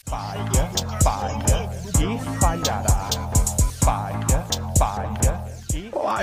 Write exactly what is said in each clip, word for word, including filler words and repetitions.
Falha, falha e falhará. Falha, falha e... Olá,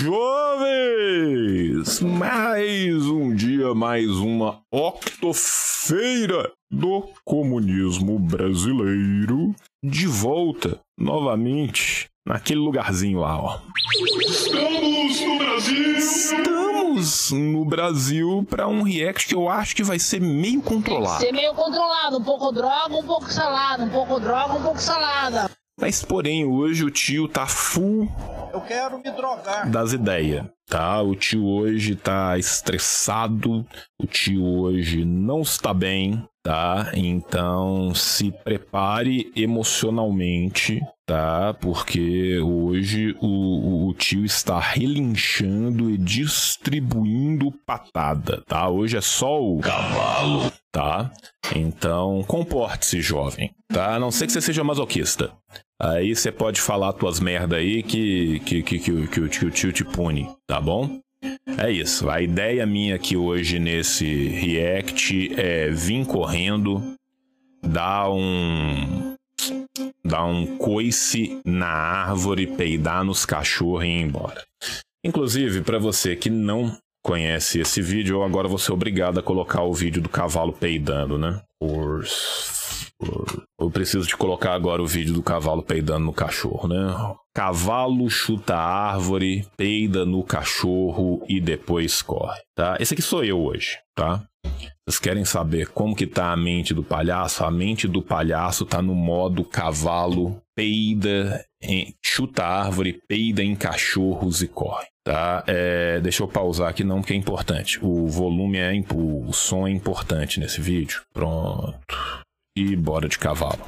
jovens! Mais um dia, mais uma octofeira do comunismo brasileiro. De volta, novamente, naquele lugarzinho lá, ó. Estamos no Brasil! Estamos no Brasil para um react que eu acho que vai ser meio controlado. Ser meio controlado, um pouco droga, um pouco salada, um pouco droga, um pouco salada. Mas, porém, hoje o tio tá full... Eu quero me drogar. Das ideias, tá? O tio hoje tá estressado, o tio hoje não está bem, tá? Então se prepare emocionalmente, tá? Porque hoje o, o, o tio está relinchando e distribuindo patada, tá? Hoje é só o cavalo, tá? Então comporte-se, jovem, tá? A não ser que você seja masoquista. Aí você pode falar tuas merda aí que, que, que, que, que, que o tio te pune, tá bom? É isso. A ideia minha aqui hoje nesse react é vir correndo, dar um... dar um coice na árvore, peidar nos cachorros e ir embora. Inclusive, pra você que não conhece esse vídeo, eu agora vou ser obrigado a colocar o vídeo do cavalo peidando, né? Por... Eu preciso de colocar agora o vídeo do cavalo peidando no cachorro, né? Cavalo chuta a árvore, peida no cachorro e depois corre, tá? Esse aqui sou eu hoje, tá? Vocês querem saber como que tá a mente do palhaço? A mente do palhaço tá no modo cavalo, peida, em, chuta a árvore, peida em cachorros e corre, tá? É, deixa eu pausar aqui não, porque é importante. O volume é... o som é importante nesse vídeo. Pronto. E bora de cavalo.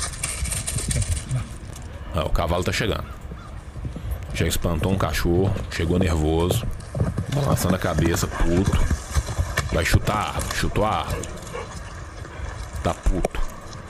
Ah, o cavalo tá chegando. Já espantou um cachorro. Chegou nervoso. Balançando a cabeça, puto. Vai chutar a árvore. Chutou a árvore. Tá puto.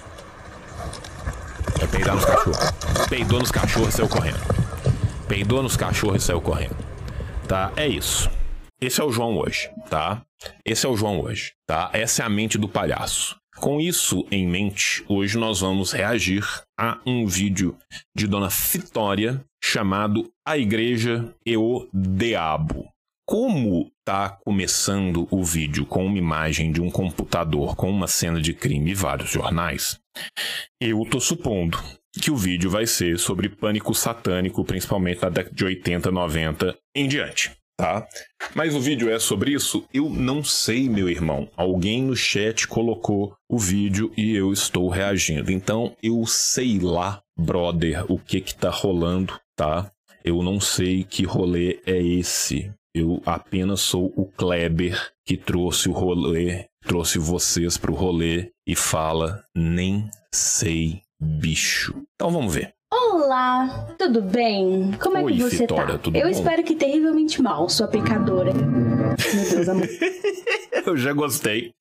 Vai peidar nos cachorros. Peidou nos cachorros e saiu correndo. Peidou nos cachorros e saiu correndo. Tá? É isso. Esse é o João hoje, tá? Esse é o João hoje, tá? Essa é a mente do palhaço. Com isso em mente, hoje nós vamos reagir a um vídeo de Dona Vitória chamado A Igreja e o Diabo. Como tá começando o vídeo com uma imagem de um computador com uma cena de crime e vários jornais, eu tô supondo que o vídeo vai ser sobre pânico satânico, principalmente na década de oitenta, noventa em diante. Tá? Mas o vídeo é sobre isso? Eu não sei, meu irmão. Alguém no chat colocou o vídeo e eu estou reagindo. Então, eu sei lá, brother, o que que tá rolando, tá? Eu não sei que rolê é esse. Eu apenas sou o Kleber que trouxe o rolê, trouxe vocês pro rolê e fala, nem sei, bicho. Então, vamos ver. Olá, tudo bem? Como é Oi, que você Vitória, tá? tudo Eu bom? espero que terrivelmente mal, sua pecadora. Meu Deus, amor. Eu já gostei.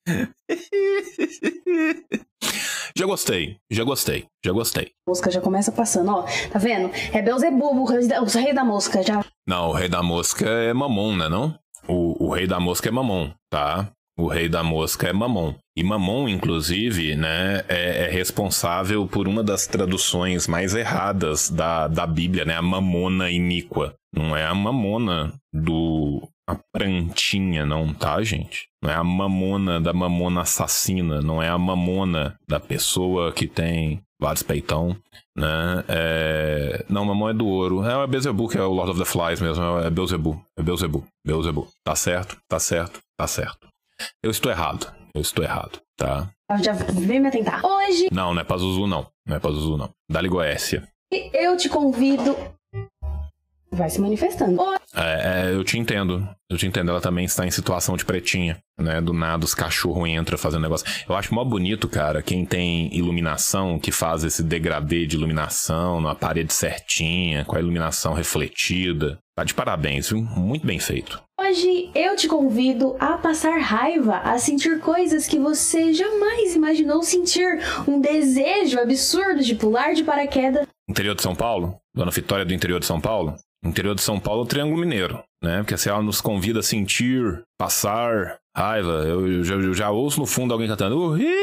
Já gostei, já gostei, já gostei. A música já começa passando, ó. Tá vendo? É Beelzebub, o rei da, o rei da mosca já. Não, o rei da mosca é Mamon, né não? O, o rei da mosca é Mamon, tá? O rei da mosca é Mamon. E Mamon, inclusive, né, é, é responsável por uma das traduções mais erradas da, da Bíblia, né? A mamona iníqua. Não é a mamona do... a prantinha, não, tá, gente? Não é a mamona da mamona assassina. Não é a mamona da pessoa que tem vários peitão, né? É... Não, Mamon é do ouro. É o Beelzebub, que é o Lord of the Flies mesmo. É Beelzebub. É Beelzebub. Beelzebub. Tá certo, tá certo, tá certo. Eu estou errado. Eu estou errado, tá? Já vem me atentar. Hoje Não, não é pra Zuzu, não. Não é pra Zuzu, não. Dali Goécia. eu te convido... Vai se manifestando. Hoje É, é, eu te entendo. Eu te entendo. Ela também está em situação de pretinha, né? Do nada os cachorros entram fazendo negócio. Eu acho mó bonito, cara, quem tem iluminação, que faz esse degradê de iluminação, numa parede certinha, com a iluminação refletida. Tá de parabéns, viu? Muito bem feito. Hoje eu te convido a passar raiva, a sentir coisas que você jamais imaginou sentir. Um desejo absurdo de pular de paraquedas. Interior de São Paulo? Dona Vitória do interior de São Paulo? Interior de São Paulo, o Triângulo Mineiro, né? Porque assim, ela nos convida a sentir, passar raiva. Eu já, eu já ouço no fundo alguém cantando o Rio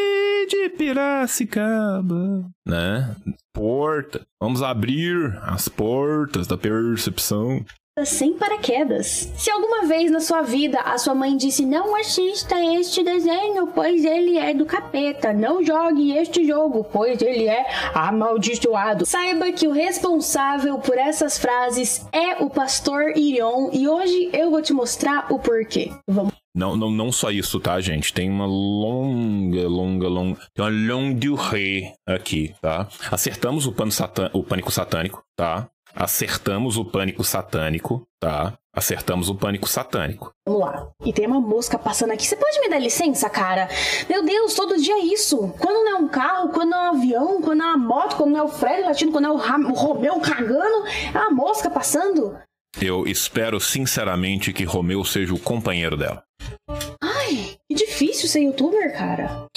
de Piracicaba, né? Porta. Vamos abrir as portas da percepção. Sem paraquedas. Se alguma vez na sua vida a sua mãe disse não assista este desenho, pois ele é do capeta, não jogue este jogo, pois ele é amaldiçoado, saiba que o responsável por essas frases é o pastor Irion e hoje eu vou te mostrar o porquê. Vamos. Não, não, não só isso, tá, gente? Tem uma longa, longa, longa... Tem uma longue durée aqui, tá? Acertamos o, pano satã... o pânico satânico, tá? Acertamos o pânico satânico, tá? Acertamos o pânico satânico. Vamos lá. E tem uma mosca passando aqui. Você pode me dar licença, cara? Meu Deus, todo dia é isso. Quando não é um carro, quando não é um avião, quando não é uma moto, quando não é o Fred latindo, quando não é o, Ram... o Romeu cagando, é uma mosca passando. Eu espero sinceramente que Romeu seja o companheiro dela. Ai, que difícil ser youtuber, cara.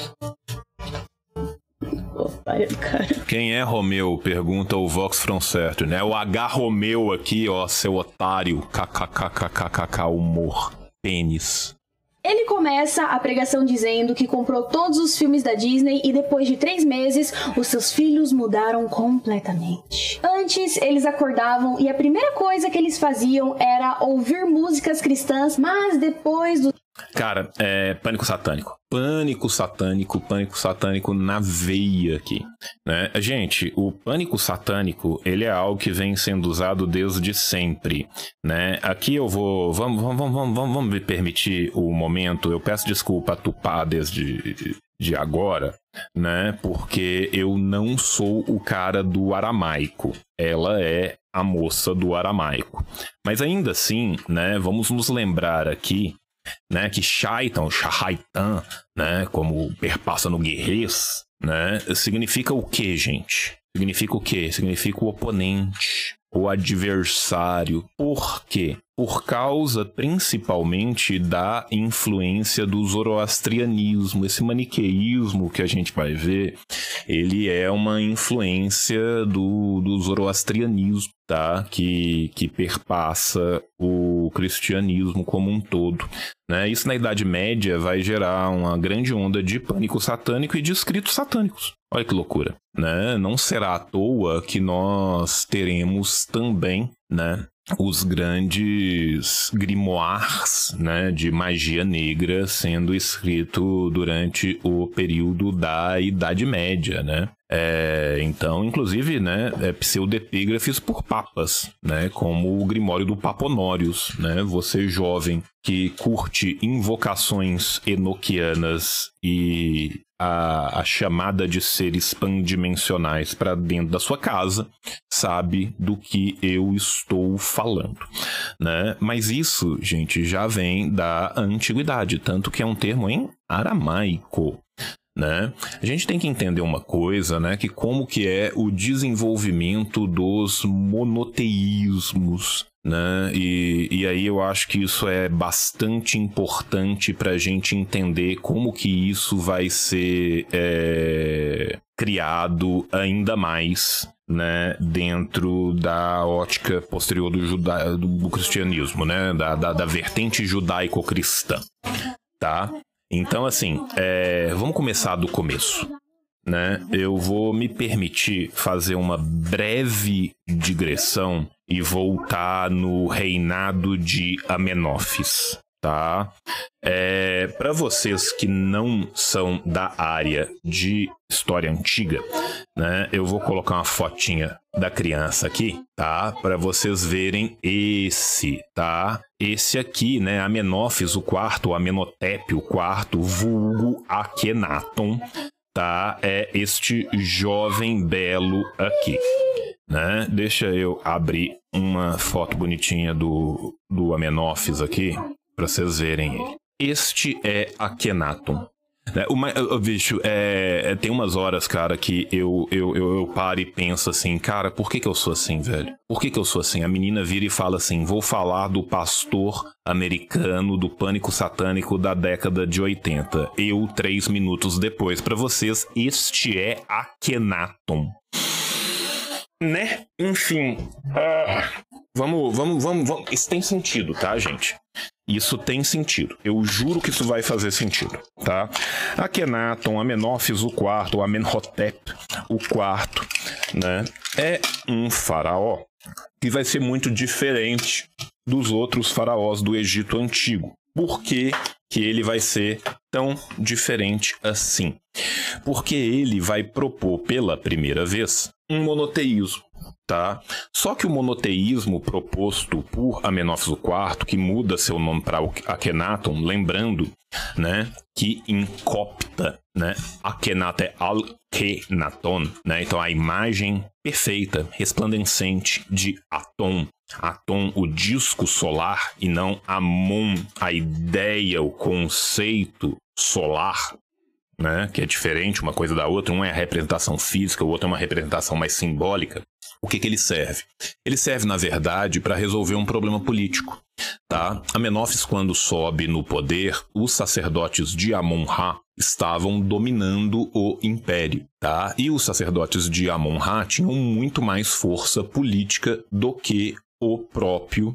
Cara. Quem é Romeu? Pergunta o Vox From Certo, né? O H Romeu aqui, ó, seu otário. Kkkkkkk, humor. Pênis. Ele começa a pregação dizendo que comprou todos os filmes da Disney e depois de três meses, os seus filhos mudaram completamente. Antes, eles acordavam e a primeira coisa que eles faziam era ouvir músicas cristãs, mas depois do... Cara, é pânico satânico. Pânico satânico, pânico satânico na veia aqui, né? Gente, o pânico satânico, ele é algo que vem sendo usado desde sempre, né? Aqui eu vou... Vamos, vamos, vamos, vamos, vamos me permitir o momento. Eu peço desculpa a Tupá desde de agora, né? Porque eu não sou o cara do aramaico. Ela é a moça do aramaico. Mas ainda assim, né? Vamos nos lembrar aqui, né, que Shaitan, Shahaitan, né, como perpassa no guerrês, né, significa o que, gente? Significa o quê? Significa o oponente, o adversário. Por quê? Por causa, principalmente, da influência do zoroastrianismo. Esse maniqueísmo que a gente vai ver, ele é uma influência do, do zoroastrianismo, tá? Que, que perpassa o cristianismo como um todo, né? Isso na Idade Média vai gerar uma grande onda de pânico satânico e de escritos satânicos. Olha que loucura, né? Não será à toa que nós teremos também, né, os grandes grimoires, né, de magia negra sendo escrito durante o período da Idade Média, né? É, então, inclusive, né, é, pseudepígrafes por papas, né, como o Grimório do Papa Honorius, né? Você jovem que curte invocações enoquianas e a, a chamada de seres pandimensionais para dentro da sua casa, sabe do que eu estou falando, né? Mas isso, gente, já vem da antiguidade, tanto que é um termo em aramaico, né? A gente tem que entender uma coisa, né? Que como que é o desenvolvimento dos monoteísmos, né? E, e aí eu acho que isso é bastante importante para a gente entender como que isso vai ser é, criado ainda mais, né, dentro da ótica posterior do, juda... do cristianismo, né? Da, da, da vertente judaico-cristã, tá? Então, assim, é, vamos começar do começo, né? Eu vou me permitir fazer uma breve digressão e voltar no reinado de Amenófis, tá? É, para vocês que não são da área de história antiga, né? Eu vou colocar uma fotinha da criança aqui, tá? Para vocês verem esse, tá? Esse aqui, né? Amenófis, o quarto, Amenhotep, o quarto, vulgo Akhenaton, tá? É este jovem belo aqui, né? Deixa eu abrir uma foto bonitinha do, do Amenófis aqui, para vocês verem ele. Este é Akhenaton. É, uma, bicho, é, tem umas horas, cara, que eu, eu, eu, eu paro e penso assim, cara, por que que eu sou assim, velho? Por que que eu sou assim? A menina vira e fala assim, vou falar do pastor americano do pânico satânico da década de oitenta. Eu, três minutos depois, pra vocês, este é Akhenaton. Né? Enfim, uh, vamos, vamos, vamos, vamos. Isso tem sentido, tá, gente? Isso tem sentido. Eu juro que isso vai fazer sentido, tá? Akhenaton, Amenófis o quarto, Amenhotep o quarto, né? É um faraó que vai ser muito diferente dos outros faraós do Egito Antigo. Por que que ele vai ser tão diferente assim? Porque ele vai propor pela primeira vez um monoteísmo, tá? Só que o monoteísmo proposto por Amenófis o quarto, que muda seu nome para Akhenaton, lembrando, né, que em copta, né, Akhenaton é Al-Khenaton, né? Então a imagem perfeita, resplandecente de Aton. Aton, o disco solar, e não Amon, a ideia, o conceito solar, né? Que é diferente uma coisa da outra. Um é a representação física, o outro é uma representação mais simbólica. O que que ele serve? Ele serve, na verdade, para resolver um problema político, tá? Amenófis, quando sobe no poder, os sacerdotes de Amon-Ra estavam dominando o império, tá? E os sacerdotes de Amon-Ra tinham muito mais força política do que o próprio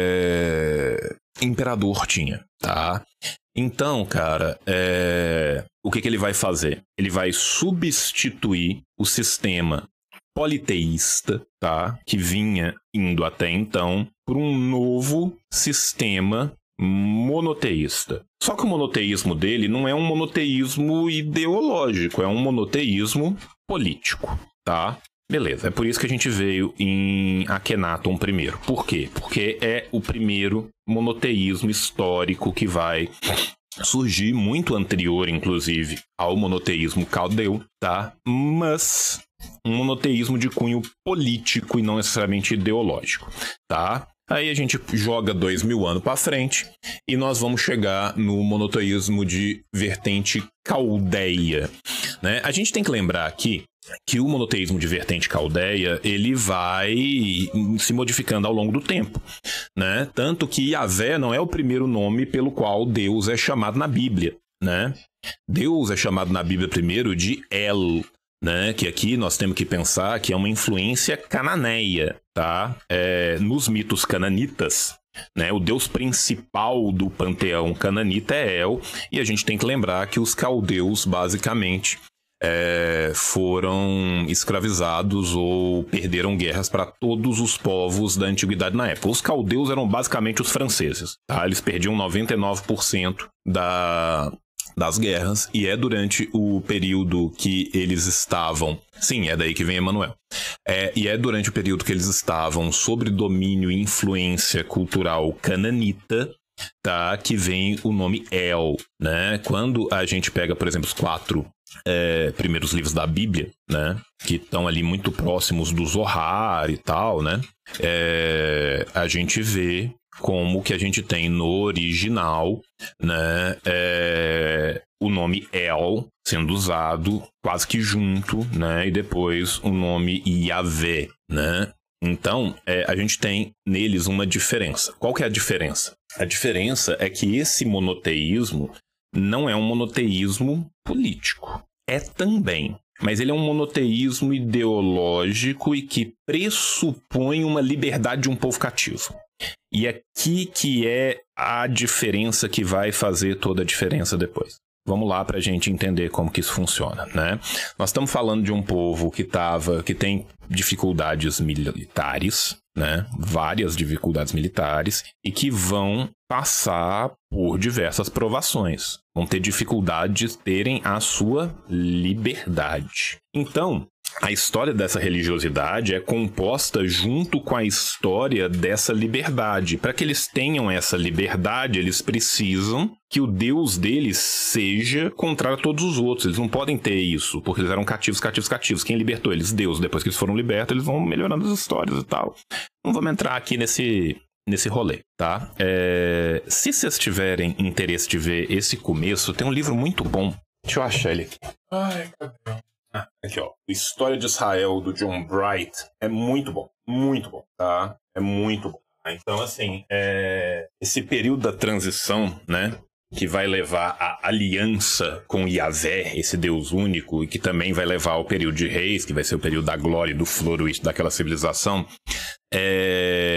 é, imperador tinha, tá? Então, cara, é, o que que ele vai fazer? Ele vai substituir o sistema politeísta, tá? Que vinha indo até então, por um novo sistema monoteísta. Só que o monoteísmo dele não é um monoteísmo ideológico, é um monoteísmo político, tá? Beleza, é por isso que a gente veio em Akhenaton primeiro. Por quê? Porque é o primeiro monoteísmo histórico que vai surgir, muito anterior, inclusive, ao monoteísmo caldeu, tá? Mas um monoteísmo de cunho político e não necessariamente ideológico, tá? Aí a gente joga dois mil anos para frente e nós vamos chegar no monoteísmo de vertente caldeia, né? A gente tem que lembrar aqui que o monoteísmo de vertente caldeia, ele vai se modificando ao longo do tempo, né? Tanto que Yahvé não é o primeiro nome pelo qual Deus é chamado na Bíblia, né? Deus é chamado na Bíblia primeiro de El, né? Que aqui nós temos que pensar que é uma influência cananeia, tá? É, nos mitos cananitas, né? O deus principal do panteão cananita é El, e a gente tem que lembrar que os caldeus, basicamente, É, foram escravizados ou perderam guerras para todos os povos da antiguidade na época. Os caldeus eram basicamente os franceses, tá? Eles perdiam noventa e nove por cento da, das guerras, e é durante o período que eles estavam... Sim, é daí que vem Emanuel. É, e é durante o período que eles estavam sob domínio e influência cultural cananita, tá? Que vem o nome El, né? Quando a gente pega, por exemplo, os quatro É, primeiros livros da Bíblia, né, que estão ali muito próximos do Zohar e tal, né, é, a gente vê como que a gente tem no original, né, é, o nome El sendo usado quase que junto, né, e depois o nome Yahvé, né. Então, é, a gente tem neles uma diferença. Qual que é a diferença? A diferença é que esse monoteísmo não é um monoteísmo político. É também. Mas ele é um monoteísmo ideológico e que pressupõe uma liberdade de um povo cativo. E aqui que é a diferença que vai fazer toda a diferença depois. Vamos lá para a gente entender como que isso funciona, né? Nós estamos falando de um povo que, tava, que tem dificuldades militares, né? Várias dificuldades militares, e que vão passar por diversas provações. Vão ter dificuldade de terem a sua liberdade. Então, a história dessa religiosidade é composta junto com a história dessa liberdade. Para que eles tenham essa liberdade, eles precisam que o Deus deles seja contrário a todos os outros. Eles não podem ter isso, porque eles eram cativos, cativos, cativos. Quem libertou eles? Deus. Depois que eles foram libertos, eles vão melhorando as histórias e tal. Não vamos entrar aqui nesse... nesse rolê, tá? É... Se vocês tiverem interesse de ver esse começo, tem um livro muito bom. Deixa eu achar ele aqui. Ai, cadê? Ah, aqui, ó. História de Israel, do John Bright. É muito bom. Muito bom, tá? É muito bom. Então, assim, é... esse período da transição, né? Que vai levar à aliança com Yahvé, esse Deus único, e que também vai levar ao período de reis, que vai ser o período da glória e do floruísmo daquela civilização. É...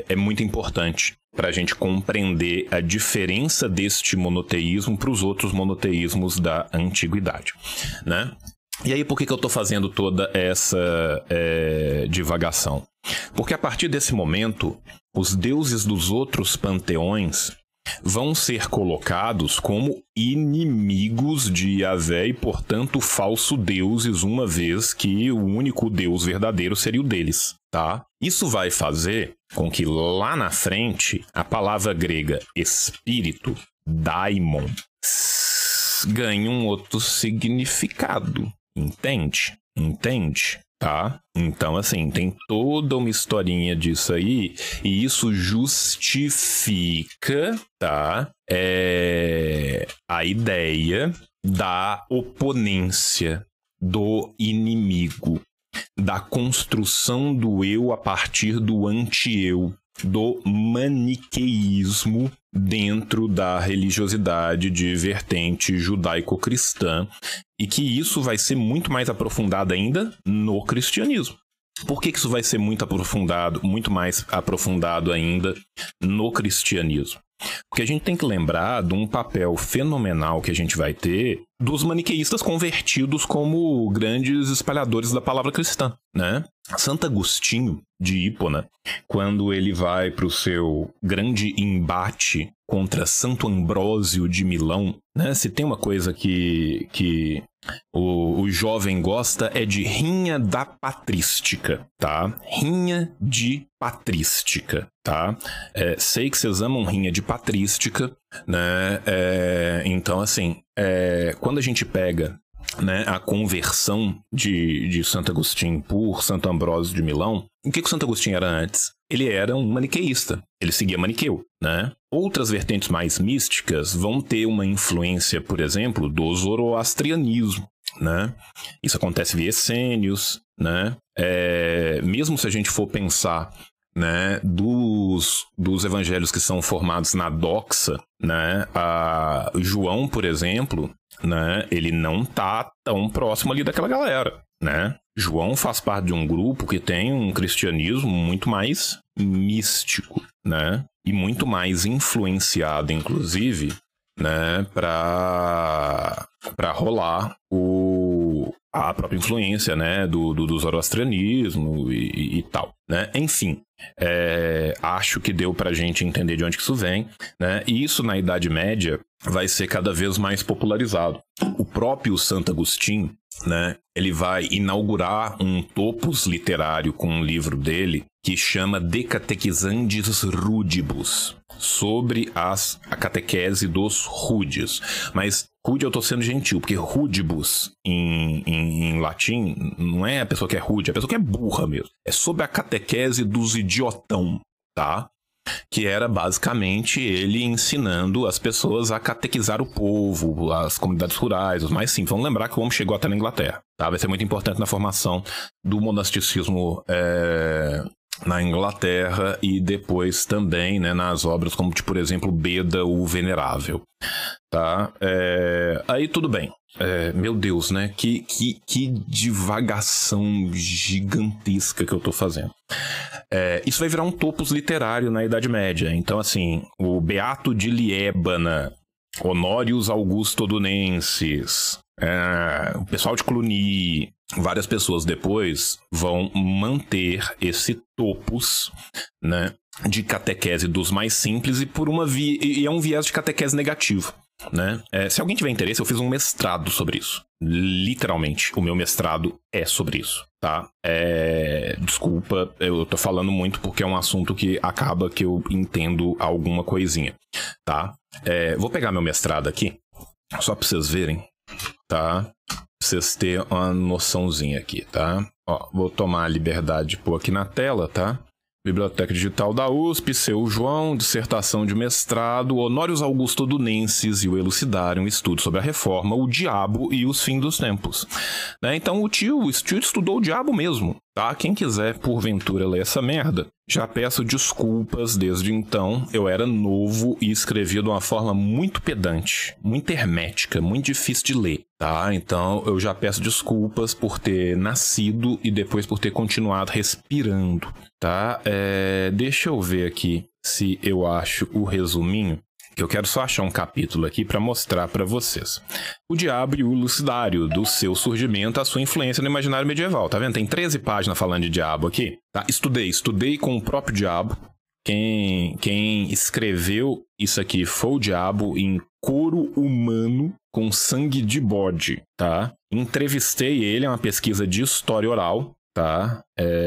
é, é muito importante para a gente compreender a diferença deste monoteísmo para os outros monoteísmos da antiguidade, né? E aí, por que, que eu estou fazendo toda essa é, divagação? Porque a partir desse momento, os deuses dos outros panteões vão ser colocados como inimigos de Yahvé e, portanto, falso deuses, uma vez que o único Deus verdadeiro seria o deles, tá? Isso vai fazer com que lá na frente a palavra grega espírito, daimon, ganhe um outro significado, entende? Entende? Tá? Então, assim, tem toda uma historinha disso aí, e isso justifica, tá? É, a ideia da oponência, do inimigo, da construção do eu a partir do anti-eu, do maniqueísmo dentro da religiosidade de vertente judaico-cristã, e que isso vai ser muito mais aprofundado ainda no cristianismo. Por que que isso vai ser muito aprofundado, muito mais aprofundado ainda no cristianismo? Porque a gente tem que lembrar de um papel fenomenal que a gente vai ter dos maniqueístas convertidos como grandes espalhadores da palavra cristã, né? Santo Agostinho de Hipona, quando ele vai para o seu grande embate contra Santo Ambrósio de Milão, né? Se tem uma coisa que, que o, o jovem gosta é de rinha da patrística, tá? Rinha de patrística, tá? É, sei que vocês amam rinha de patrística, né? É, então, assim, é, quando a gente pega, né, a conversão de, de Santo Agostinho por Santo Ambrósio de Milão, o que, que o Santo Agostinho era antes? Ele era um maniqueísta, ele seguia Maniqueu, né? Outras vertentes mais místicas vão ter uma influência, por exemplo, do zoroastrianismo, né? Isso acontece via Essênios, né? É, mesmo se a gente for pensar, né, dos, dos evangelhos que são formados na doxa, né, a João, por exemplo, né, ele não tá tão próximo ali daquela galera, né? João faz parte de um grupo que tem um cristianismo muito mais místico, né, e muito mais influenciado, inclusive, né, para para rolar o a própria influência, né, do, do, do zoroastrianismo e, e tal, né? Enfim, é, acho que deu pra gente entender de onde que isso vem, né? E isso na Idade Média vai ser cada vez mais popularizado. O próprio Santo Agostinho, né, ele vai inaugurar um topos literário com um livro dele que chama De Catequizandis Rudibus, sobre as, a catequese dos rudes. Mas rude eu tô sendo gentil, porque rudibus em, em, em latim não é a pessoa que é rude, é a pessoa que é burra mesmo. É sobre a catequese dos idiotão, tá? Que era basicamente ele ensinando as pessoas a catequizar o povo, as comunidades rurais, os mais simples. Vamos lembrar que o homem chegou até na Inglaterra, tá? Vai ser muito importante na formação do monasticismo é, na Inglaterra e depois também, né, nas obras como, tipo, por exemplo, Beda o Venerável, tá? É, aí tudo bem. É, meu Deus, né? Que, que, que divagação gigantesca que eu tô fazendo. É, isso vai virar um topos literário na Idade Média. Então, assim, o Beato de Liébana, Honorius Augusto Odunensis, é, o pessoal de Cluny, várias pessoas depois vão manter esse topos, né, de catequese dos mais simples e por uma vi- e é um viés de catequese negativo. Né? É, se alguém tiver interesse, eu fiz um mestrado sobre isso. Literalmente, o meu mestrado é sobre isso, tá? É, desculpa, eu tô falando muito porque é um assunto que acaba que eu entendo alguma coisinha, tá? É, vou pegar meu mestrado aqui, só pra vocês verem, tá? Pra vocês terem uma noçãozinha aqui, tá? Ó, vou tomar a liberdade de pôr aqui na tela, tá? Biblioteca Digital da U S P, Seu João, dissertação de mestrado, Honorius Augusto Odunensis e o Elucidário, um estudo sobre a reforma, o diabo e os fins dos tempos. Né? Então o tio, o tio estudou o diabo mesmo. tá? Quem quiser, porventura, ler essa merda, já peço desculpas desde então. Eu era novo e escrevia de uma forma muito pedante, muito hermética, muito difícil de ler, tá? Então eu já peço desculpas por ter nascido e depois por ter continuado respirando, tá? É... Deixa eu ver aqui se eu acho o resuminho. Eu quero só achar um capítulo aqui para mostrar para vocês. O Diabo e o Lucidário, do seu surgimento à sua influência no imaginário medieval. Tá vendo? Tem treze páginas falando de diabo aqui. Tá? Estudei, estudei com o próprio diabo. Quem, quem escreveu isso aqui foi o diabo em couro humano com sangue de bode, tá? Entrevistei ele, é uma pesquisa de história oral, tá?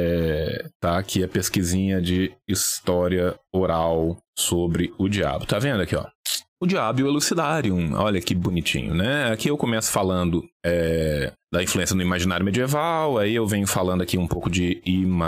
É, tá aqui a pesquisinha de história oral sobre o diabo. Tá vendo aqui, ó? O Diabo e o Elucidarium. Olha que bonitinho, né? Aqui eu começo falando é, da influência no imaginário medieval, aí eu venho falando aqui um pouco de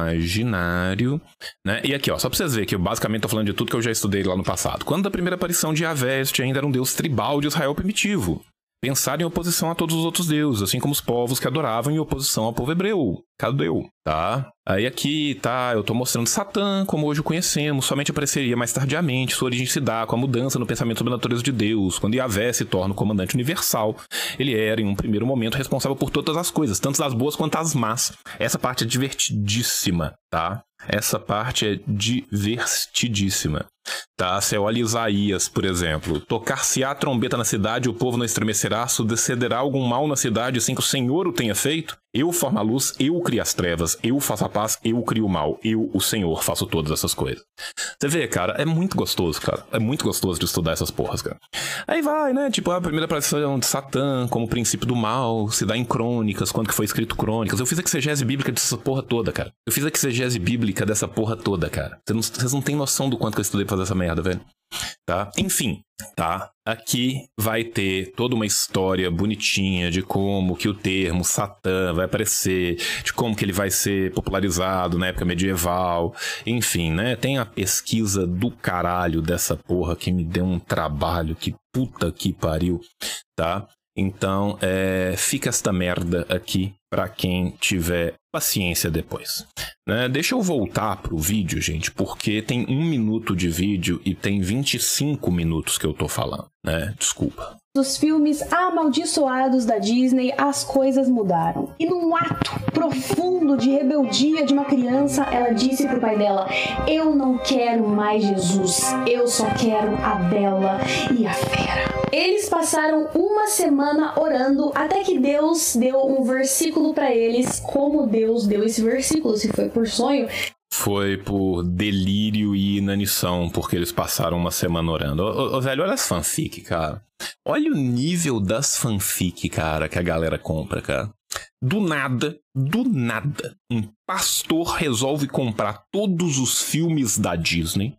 imaginário, né? E aqui, ó, só pra vocês verem que eu basicamente tô falando de tudo que eu já estudei lá no passado. Quando a primeira aparição de Yahvé, este ainda era um deus tribal de Israel primitivo. Pensar em oposição a todos os outros deuses, assim como os povos que adoravam em oposição ao povo hebreu. Cadeu, tá? Aí aqui, tá, eu tô mostrando Satã, como hoje o conhecemos, somente apareceria mais tardiamente, sua origem se dá com a mudança no pensamento sobre a natureza de Deus, quando Yahvé se torna o comandante universal. Ele era, em um primeiro momento, responsável por todas as coisas, tanto as boas quanto as más. Essa parte é divertidíssima, tá? Essa parte é divertidíssima. Tá? Você olha Isaías, por exemplo. Tocar-se-á trombeta na cidade, o povo não estremecerá, sucederá algum mal na cidade, assim que o Senhor o tenha feito? Eu formo a luz, eu crio as trevas, eu faço a paz, eu crio o mal, eu, o Senhor, faço todas essas coisas. Você vê, cara, é muito gostoso, cara. É muito gostoso de estudar essas porras, cara. Aí vai, né? Tipo, a primeira aparição de Satã como princípio do mal, se dá em Crônicas, quando que foi escrito Crônicas. Eu fiz a exegese bíblica dessa porra toda, cara. Eu fiz a exegese bíblica dessa porra toda, cara. Vocês não, vocês não têm noção do quanto que eu estudei pra fazer essa merda, velho. Tá? Enfim, tá? Aqui vai ter toda uma história bonitinha de como que o termo Satã vai aparecer, de como que ele vai ser popularizado na época medieval, enfim, né? Tem a pesquisa do caralho dessa porra que me deu um trabalho, que puta que pariu, tá? Então, é, fica esta merda aqui pra quem tiver paciência depois. Né? Deixa eu voltar pro vídeo, gente, porque tem um minuto de vídeo e tem vinte e cinco minutos que eu tô falando, né? Desculpa. Dos filmes amaldiçoados da Disney, as coisas mudaram. E num ato profundo de rebeldia de uma criança, ela disse pro pai dela: eu não quero mais Jesus, eu só quero a Bela e a Fera. Eles passaram uma semana orando até que Deus deu um versículo pra eles. Como Deus deu esse versículo? Se foi por sonho? Foi por delírio e inanição, porque eles passaram uma semana orando. Ô, ô, velho, olha as fanfic, cara. Olha o nível das fanfic, cara, que a galera compra, cara. Do nada, do nada, um pastor resolve comprar todos os filmes da Disney,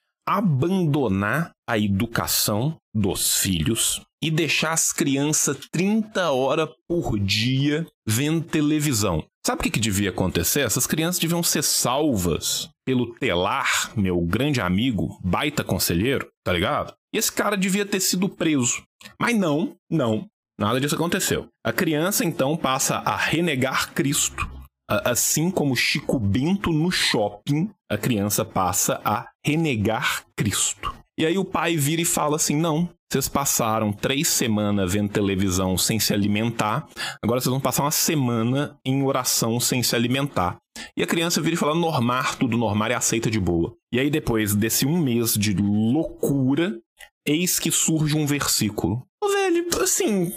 abandonar a educação dos filhos e deixar as crianças trinta horas por dia vendo televisão. Sabe o que, que devia acontecer? Essas crianças deviam ser salvas pelo Telar, meu grande amigo, baita conselheiro, tá ligado? E esse cara devia ter sido preso. Mas não, não, nada disso aconteceu. A criança, então, passa a renegar Cristo. Assim como Chico Bento no shopping, a criança passa a renegar Cristo. E aí o pai vira e fala assim: não, vocês passaram três semanas vendo televisão sem se alimentar, agora vocês vão passar uma semana em oração sem se alimentar. E a criança vira e fala: normar, tudo normar, e aceita de boa. E aí depois desse um mês de loucura, eis que surge um versículo. Ô, velho, assim...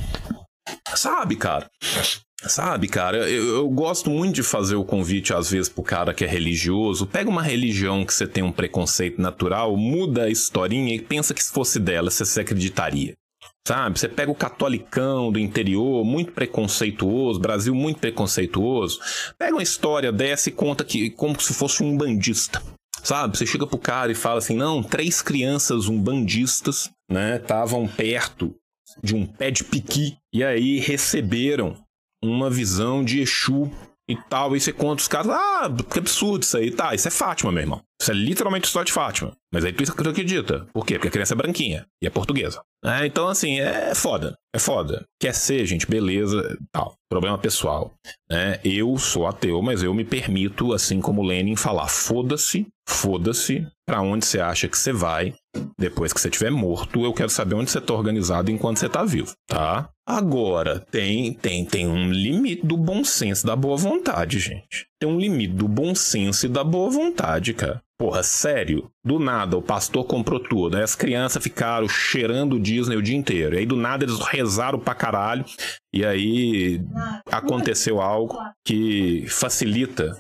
Sabe, cara? Sabe, cara, eu, eu gosto muito de fazer o convite, às vezes, pro cara que é religioso. Pega uma religião que você tem um preconceito natural, muda a historinha e pensa que se fosse dela, você se acreditaria. Sabe? Você pega o catolicão do interior, muito preconceituoso, Brasil muito preconceituoso. Pega uma história dessa e conta que, como se fosse um umbandista. Sabe? Você chega pro cara e fala assim: não, três crianças umbandistas, né, estavam perto de um pé de piqui e aí receberam uma visão de Exu e tal. E você conta os caras: ah, que absurdo isso aí. Tá, isso é Fátima, meu irmão. Isso é literalmente história de Fátima. Mas aí tu acredita. Por quê? Porque a criança é branquinha e é portuguesa. É, então, assim, é foda. É foda. Quer ser, gente, beleza, tal. Problema pessoal. Né? Eu sou ateu, mas eu me permito, assim como Lenin, falar foda-se, foda-se, pra onde você acha que você vai. Depois que você estiver morto, eu quero saber onde você tá organizado enquanto você tá vivo, tá? Agora, tem, tem, tem um limite do bom senso, da boa vontade, gente. Tem um limite do bom senso e da boa vontade, cara. Porra, sério? Do nada, o pastor comprou tudo. Aí as crianças ficaram cheirando Disney o dia inteiro. E aí, do nada, eles rezaram pra caralho. E aí, aconteceu algo que facilita.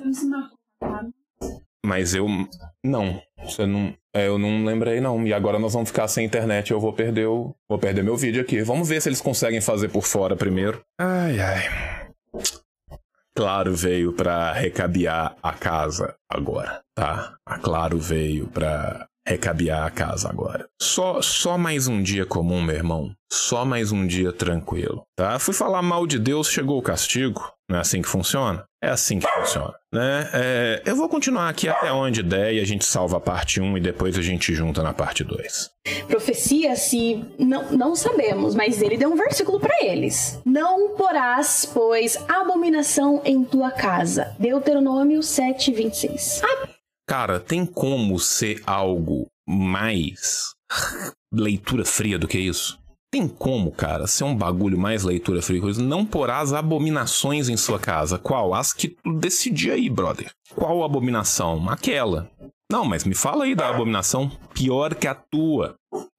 Mas eu... Não. Você não... É, eu não lembrei, não. E agora nós vamos ficar sem internet. Eu vou perder o... Vou perder meu vídeo aqui. Vamos ver se eles conseguem fazer por fora primeiro. Ai, ai. Claro veio pra recabear a casa agora, tá? A Claro veio pra recabear a casa agora. Só, só mais um dia comum, meu irmão. Só mais um dia tranquilo, tá? Fui falar mal de Deus, chegou o castigo. Não é assim que funciona? É assim que funciona, né? É, eu vou continuar aqui até onde der e a gente salva a parte um e depois a gente junta na parte dois. Profecia-se, não, não sabemos, mas ele deu um versículo pra eles. Não porás, pois, abominação em tua casa. Deuteronômio sete, vinte e seis. Ah. Cara, tem como ser algo mais leitura fria do que isso? Tem como, cara, ser um bagulho mais leitura fria? Não porás abominações em sua casa. Qual? As que tu decidir aí, brother. Qual abominação? Aquela. Não, mas me fala aí da abominação pior que a tua.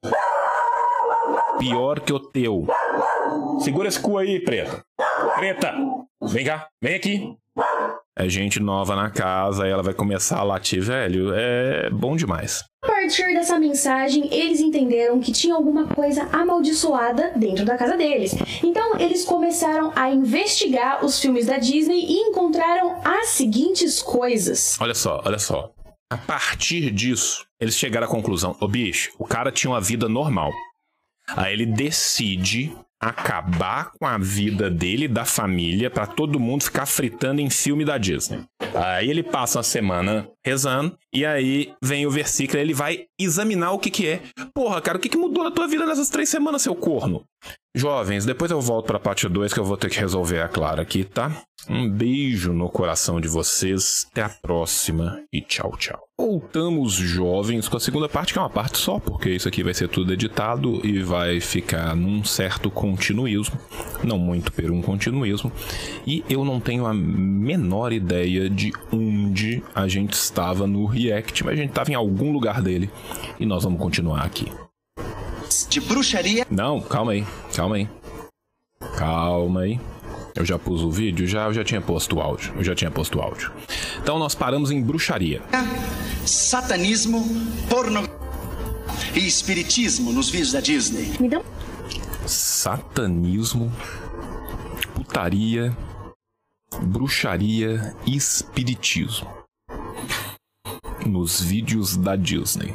Pior que o teu. Segura esse cu aí, preta. Preta, vem cá, vem aqui. É gente nova na casa, aí ela vai começar a latir, velho. É bom demais. A partir dessa mensagem, eles entenderam que tinha alguma coisa amaldiçoada dentro da casa deles. Então, eles começaram a investigar os filmes da Disney e encontraram as seguintes coisas. Olha só, olha só. A partir disso, eles chegaram à conclusão: ô bicho, o cara tinha uma vida normal. Aí ele decide acabar com a vida dele e da família pra todo mundo ficar fritando em filme da Disney. Aí ele passa uma semana rezando e aí vem o versículo e ele vai examinar o que que é. Porra, cara, o que que mudou na tua vida nessas três semanas, seu corno? Jovens, depois eu volto pra parte dois que eu vou ter que resolver a Clara aqui, tá? Um beijo no coração de vocês, até a próxima e tchau, tchau. Voltamos, jovens, com a segunda parte, que é uma parte só, porque isso aqui vai ser tudo editado e vai ficar num certo continuismo, não muito por um continuismo, e eu não tenho a menor ideia de onde a gente estava no React, mas a gente estava em algum lugar dele, e nós vamos continuar aqui. De bruxaria? Não, calma aí, calma aí. Calma aí. Eu já pus o vídeo? Já, eu já tinha posto o áudio. Eu já tinha posto o áudio. Então nós paramos em bruxaria. Satanismo, porno e espiritismo nos vídeos da Disney. Me dá um... Satanismo, putaria, bruxaria e espiritismo nos vídeos da Disney.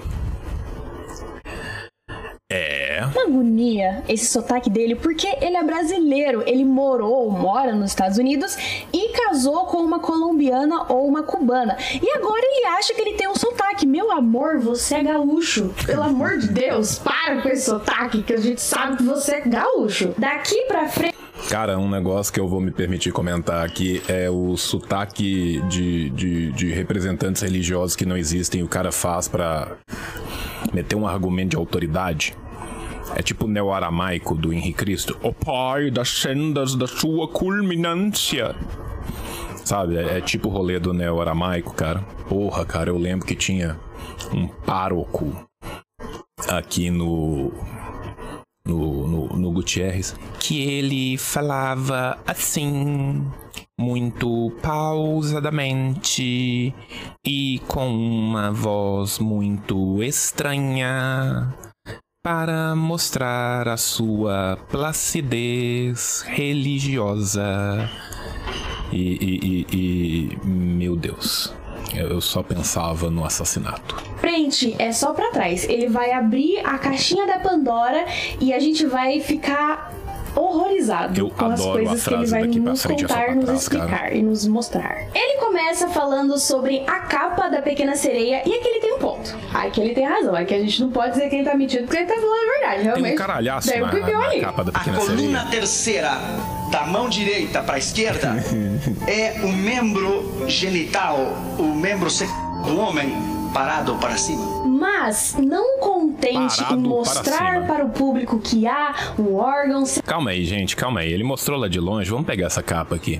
É... Uma agonia esse sotaque dele, porque ele é brasileiro, ele morou, mora nos Estados Unidos e casou com uma colombiana ou uma cubana. E agora ele acha que ele tem um sotaque. Meu amor, você é gaúcho. Pelo amor de Deus, para com esse sotaque, que a gente sabe que você é gaúcho. Daqui pra frente... Cara, um negócio que eu vou me permitir comentar aqui é o sotaque de, de, de representantes religiosos que não existem e o cara faz pra meter um argumento de autoridade. É tipo o neo-aramaico do Henrique Cristo. O pai das sendas da sua culminância. Sabe? É, é tipo o rolê do neo-aramaico, cara. Porra, cara, eu lembro que tinha um pároco aqui no... No, no, no Gutierrez, que ele falava assim, muito pausadamente e com uma voz muito estranha, para mostrar a sua placidez religiosa. E, e, e, e meu Deus, eu só pensava no assassinato. Frente é só pra trás. Ele vai abrir a caixinha da Pandora e a gente vai ficar horrorizado Eu com as adoro coisas a que ele frase vai daqui pra nos frente e só contar, pra nos trás, explicar cara. e nos mostrar. Ele começa falando sobre a capa da Pequena Sereia e aqui ele tem um ponto. Aqui ele tem razão, aqui a gente não pode dizer que ele tá mentindo porque ele tá falando a verdade, realmente. Tem um caralhaço Deve na, pipiu na ali. capa da A Pequena coluna Sereia. terceira da mão direita para a esquerda é o membro genital, o membro sexual do homem parado para cima. Mas, não contente Parado em para mostrar cima. para o público que há um órgão Calma aí, gente, calma aí. Ele mostrou lá de longe. Vamos pegar essa capa aqui.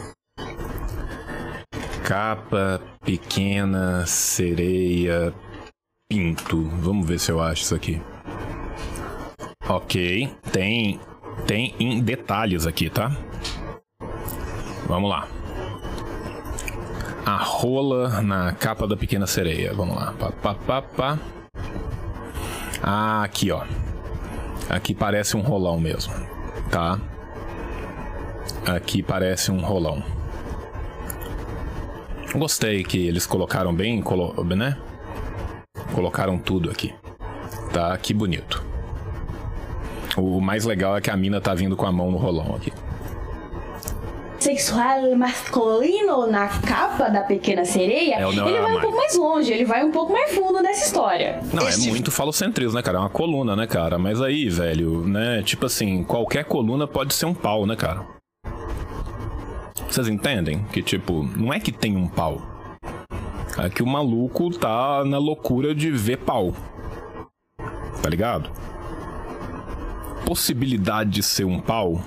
Capa, Pequena Sereia, Pinto. Vamos ver se eu acho isso aqui. Ok, tem, tem em detalhes aqui, tá? Vamos lá. A rola na capa da Pequena Sereia. Vamos lá. Pá, pá, pá, pá. Ah, aqui, ó. Aqui parece um rolão mesmo, tá? Aqui parece um rolão. Gostei que eles colocaram bem, colo né? Colocaram tudo aqui. Tá? Que bonito. O mais legal é que a mina tá vindo com a mão no rolão aqui. sexual masculino na capa da Pequena Sereia, É, não, ele vai um mas- pouco mais longe, ele vai um pouco mais fundo nessa história. Não, Esse- é muito falocentrismo, né, cara? É uma coluna, né, cara? Mas aí, velho, né? Tipo assim, qualquer coluna pode ser um pau, né, cara? Vocês entendem? Que, tipo, não é que tem um pau. É que o maluco tá na loucura de ver pau. Tá ligado? Possibilidade de ser um pau.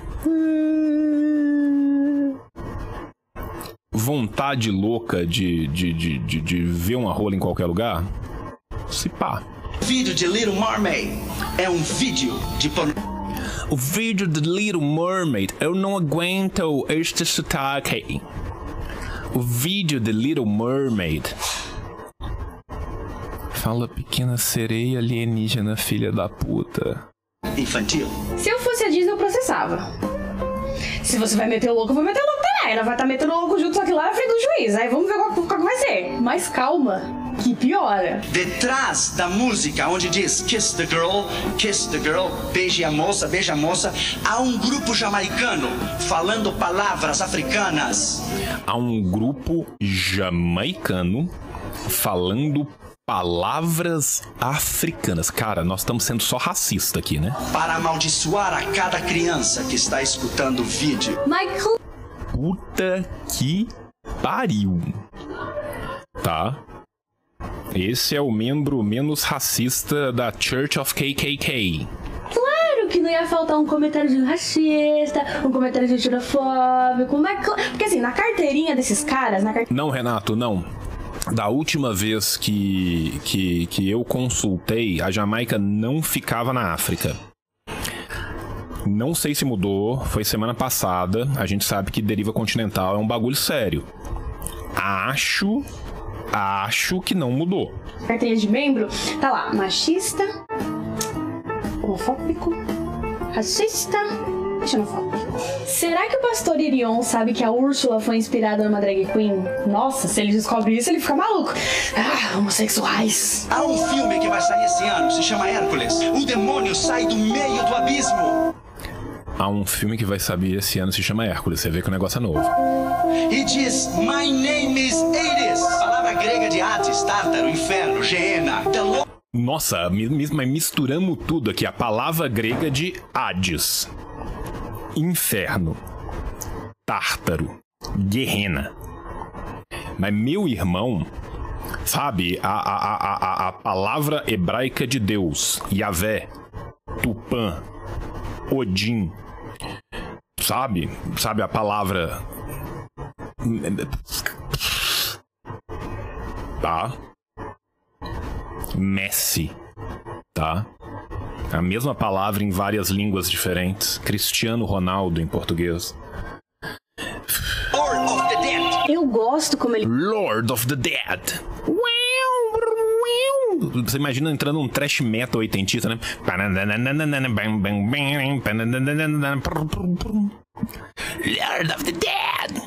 Vontade louca de, de, de, de, de ver uma rola em qualquer lugar? Se pá. O vídeo de Little Mermaid é um vídeo de porno. O vídeo de Little Mermaid, eu não aguento este sotaque. O vídeo de Little Mermaid. Fala Pequena Sereia alienígena, filha da puta. Infantil. Se eu fosse a Disney, eu processava. Se você vai meter o louco, eu vou meter o louco também. Ela vai estar metendo o louco junto, só que lá na frente do juiz. Aí vamos ver qual, qual que vai ser. Mas calma, que piora. Detrás da música onde diz Kiss the Girl, Kiss the Girl, beije a moça, beija a moça, há um grupo jamaicano falando palavras africanas. Há um grupo jamaicano falando palavras africanas. Cara, nós estamos sendo só racista aqui, né? Para amaldiçoar a cada criança que está escutando o vídeo. Michael. Puta que pariu. Tá? Esse é o membro menos racista da Church of K K K. Claro que não ia faltar um comentário de racista, um comentário de xenofóbico, mas cl- porque assim, na carteirinha desses caras, na carteirinha. Não, Renato, não. Da última vez que, que, que eu consultei, a Jamaica não ficava na África. Não sei se mudou, foi semana passada. A gente sabe que deriva continental é um bagulho sério. Acho, acho que não mudou. Carteirinha de membro, tá lá, machista, homofóbico, racista e xenofóbico. Será que o pastor Irion sabe que a Úrsula foi inspirada numa drag queen? Nossa, se ele descobre isso, ele fica maluco. Ah, homossexuais. Há um filme que vai sair esse ano, se chama Hércules. O demônio sai do meio do abismo. Há um filme que vai saber esse ano, se chama Hércules. Você vê que o negócio é novo. E diz, My name is Hades. Palavra grega de Hades, Tártaro, Inferno, Geena. The Lord. Nossa, mi- mi- mas misturamos tudo aqui. A palavra grega de Hades. Inferno. Tártaro. Guerrena. Mas meu irmão, sabe, a, a, a, a, a palavra hebraica de Deus, Yahvé, Tupã, Odin, sabe? Sabe a palavra... Tá? Messi, tá? A mesma palavra em várias línguas diferentes. Cristiano Ronaldo em português. Lord of the Dead. Eu gosto como ele Lord of the Dead. Você imagina entrando num thrash metal oitentista, né? Lord of the Dead.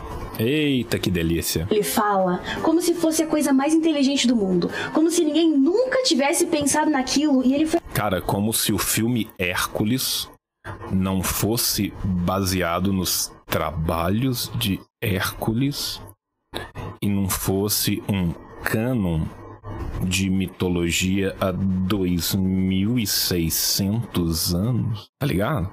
Eita, que delícia. Ele fala como se fosse a coisa mais inteligente do mundo. Como se ninguém nunca tivesse pensado naquilo e ele foi... Cara, como se o filme Hércules não fosse baseado nos trabalhos de Hércules e não fosse um cânon de mitologia há dois mil e seiscentos anos, tá ligado?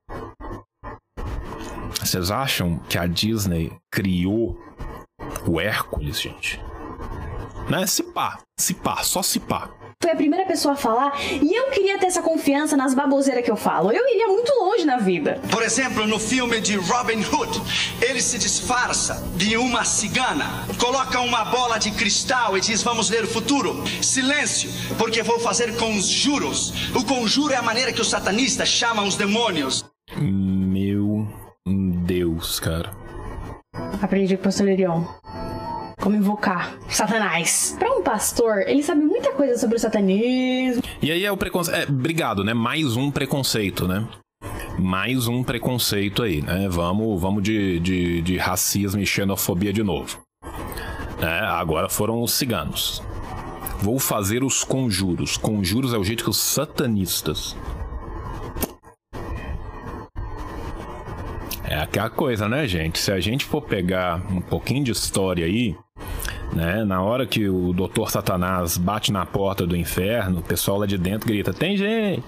Vocês acham que a Disney criou o Hércules, gente? Né? Se pá, se pá, só se pá. Foi a primeira pessoa a falar e eu queria ter essa confiança nas baboseiras que eu falo. Eu iria muito longe na vida. Por exemplo, no filme de Robin Hood, ele se disfarça de uma cigana, coloca uma bola de cristal e diz: vamos ler o futuro. Silêncio, porque vou fazer conjuros. O conjuro é a maneira que os satanistas chamam os demônios. Meu Deus, cara. Aprendi com o pastor Lerion como invocar Satanás. Pra um pastor, ele sabe muita coisa sobre o satanismo. E aí é o preconceito. É, obrigado, né? Mais um preconceito, né? Mais um preconceito aí, né? Vamos, vamos de, de, de racismo e xenofobia de novo. É, agora foram os ciganos. Vou fazer os conjuros. Conjuros é o jeito que os satanistas... É aquela coisa, né, gente? Se a gente for pegar um pouquinho de história aí, né? Na hora que o doutor Satanás bate na porta do inferno, o pessoal lá de dentro grita: tem gente!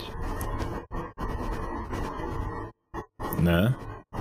Né?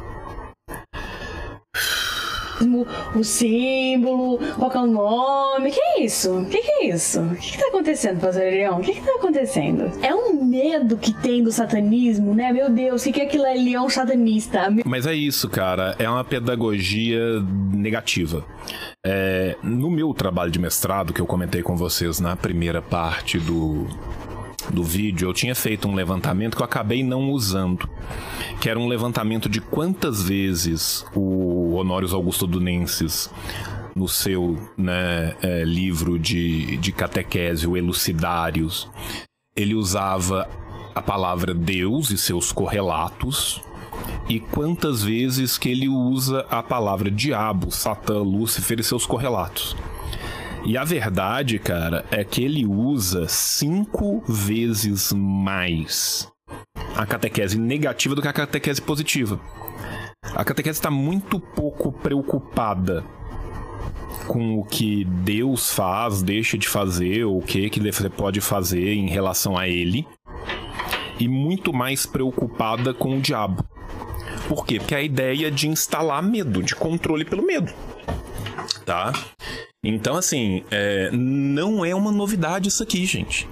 O símbolo, qual que é o nome? Que é isso? Que que é isso? O que que tá acontecendo, pastor Leão? O que que tá acontecendo? É um medo que tem do satanismo, né? Meu Deus, o que que é aquilo ali? É um satanista. Mas é isso, cara. É uma pedagogia negativa. É, no meu trabalho de mestrado, que eu comentei com vocês na primeira parte do, do vídeo, eu tinha feito um levantamento que eu acabei não usando, que era um levantamento de quantas vezes o Honórios Augusto Dunensis, no seu né, é, livro de, de catequese, o Elucidários, ele usava a palavra Deus e seus correlatos, e quantas vezes que ele usa a palavra diabo, Satã, Lúcifer e seus correlatos. E a verdade, cara, é que ele usa cinco vezes mais a catequese negativa do que a catequese positiva. A catequese está muito pouco preocupada com o que Deus faz, deixa de fazer, ou o que, que você pode fazer em relação a ele, e muito mais preocupada com o diabo. Por quê? Porque é a ideia de instalar medo, de controle pelo medo. Tá? Então, assim, é, não é uma novidade isso aqui, gente.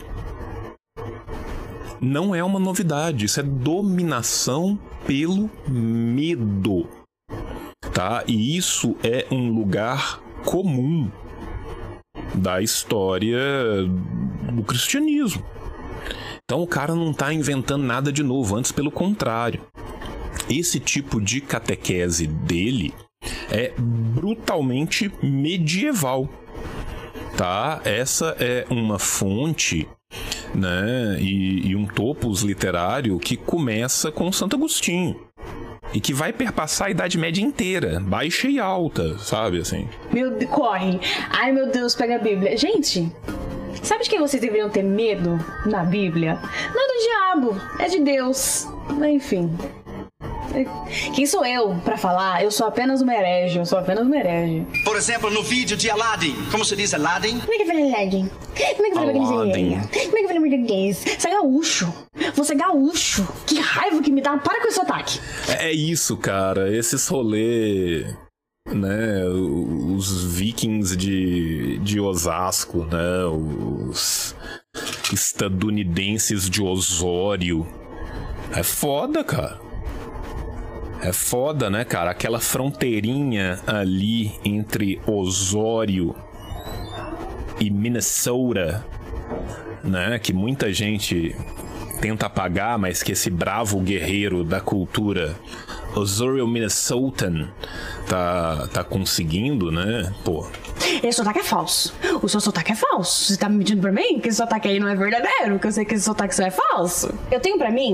Não é uma novidade. Isso é dominação pelo medo. Tá? E isso é um lugar comum da história do cristianismo. Então, o cara não está inventando nada de novo, antes pelo contrário. Esse tipo de catequese dele é brutalmente medieval, tá? Essa é uma fonte, né, e, e um topos literário que começa com Santo Agostinho e que vai perpassar a Idade Média inteira, baixa e alta, sabe, assim. Meu Deus, corre! Ai, meu Deus, pega a Bíblia. Gente, sabe de quem vocês deveriam ter medo na Bíblia? Não é do diabo, é de Deus. Enfim... Quem sou eu pra falar? Eu sou apenas uma herege, eu sou apenas uma herege. Por exemplo, no vídeo de Aladdin. Como se diz Aladdin? Como é que fala Aladdin? Como é que fala Aladdin? Como é que fala português? Você é gaúcho. Você é gaúcho. Que raiva que me dá. Para com esse ataque. É isso, cara. Esses rolê... né, os vikings de, de Osasco, né, os estadunidenses de Osório. É foda, cara. É foda, né, cara? Aquela fronteirinha ali entre Osório e Minnesota, né? Que muita gente tenta apagar, mas que esse bravo guerreiro da cultura Osório Minnesotan tá, tá conseguindo, né? Pô. Esse sotaque é falso. O seu sotaque é falso. Você tá me mentindo pra mim que esse sotaque aí não é verdadeiro? Que eu sei que esse sotaque só é falso. Eu tenho pra mim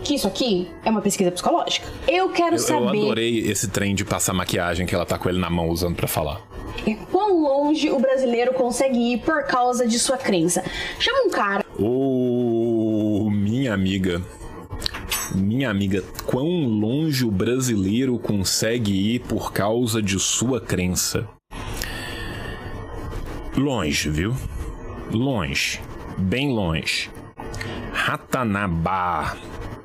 que isso aqui é uma pesquisa psicológica. Eu quero Eu, saber... eu adorei esse trem de passar maquiagem que ela tá com ele na mão usando pra falar. Quão longe o brasileiro consegue ir por causa de sua crença. Chama um cara... Ô, minha amiga... Minha amiga, quão longe o brasileiro consegue ir por causa de sua crença? Longe, viu? Longe. Bem longe. Ratanabá.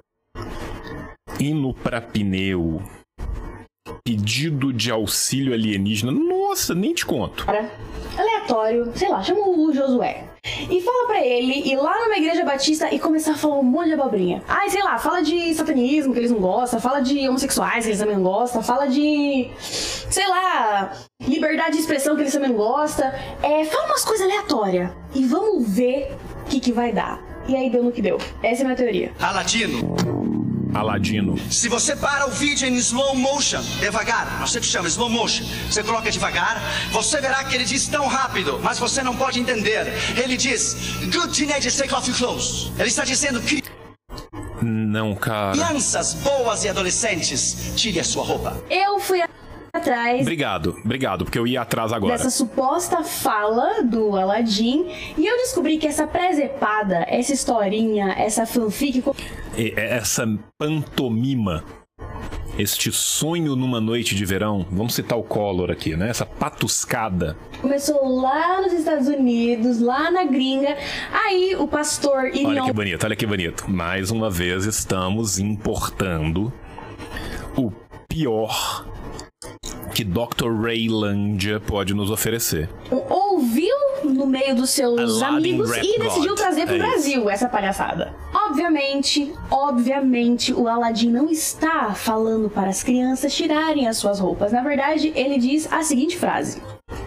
Hino pra pneu. Pedido de auxílio alienígena. Nossa, nem te conto. Cara aleatório, sei lá, chama o Josué. E fala pra ele ir lá numa igreja batista e começar a falar um monte de abobrinha. Ai, sei lá, fala de satanismo que eles não gostam, fala de homossexuais que eles também não gostam, fala de, sei lá, liberdade de expressão que eles também não gostam. É, fala umas coisas aleatórias e vamos ver o que que vai dar. E aí deu no que deu. Essa é a minha teoria. Aladino. Aladino. Se você para o vídeo em slow motion, devagar, não sei o que chama, slow motion, você coloca devagar, você verá que ele diz tão rápido, mas você não pode entender. Ele diz, good teenagers take off your clothes. Ele está dizendo que Não, cara. crianças boas e adolescentes, tire a sua roupa. Eu fui atrás Obrigado, obrigado, porque eu ia atrás agora. dessa suposta fala do Aladdin e eu descobri que essa presepada, essa historinha, essa fanfic... E- Essa pantomima, este sonho numa noite de verão, vamos citar o Collor aqui, né? Essa patuscada. Começou lá nos Estados Unidos, lá na gringa. Aí o pastor Olha Irion que bonito, olha que bonito. Mais uma vez estamos importando o pior que doutor Raylândia pode nos oferecer. ouviu no meio dos seus Aladdin amigos Rap e decidiu God. trazer pro É Brasil essa palhaçada. Obviamente, obviamente, o Aladdin não está falando para as crianças tirarem as suas roupas. Na verdade, ele diz a seguinte frase.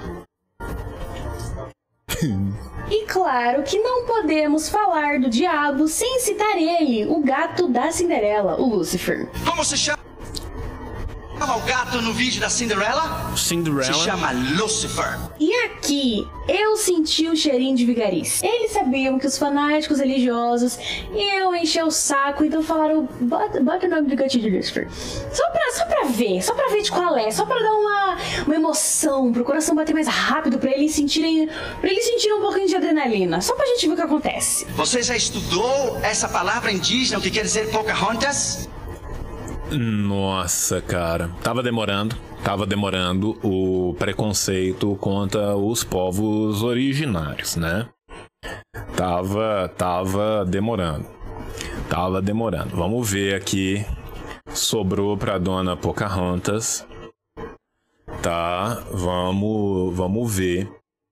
E claro que não podemos falar do diabo sem citar ele, o gato da Cinderela, o Lúcifer. Como se chama o gato no vídeo da Cinderela? Cinderella. Se chama Lucifer. E aqui, eu senti o cheirinho de vigarice. Eles sabiam que os fanáticos religiosos iam encher o saco, então falaram, bota, bota o nome do gatinho de Lucifer. Só pra, só pra ver, só pra ver de qual é, só pra dar uma, uma emoção, pro coração bater mais rápido, pra eles sentirem, pra eles sentirem um pouquinho de adrenalina, só pra gente ver o que acontece. Você já estudou essa palavra indígena, o que quer dizer Pocahontas? Nossa, cara. Tava demorando. Tava demorando o preconceito contra os povos originários, né? Tava, tava demorando. Tava demorando. Vamos ver aqui. Sobrou pra dona Pocahontas. Tá, vamos, vamos ver,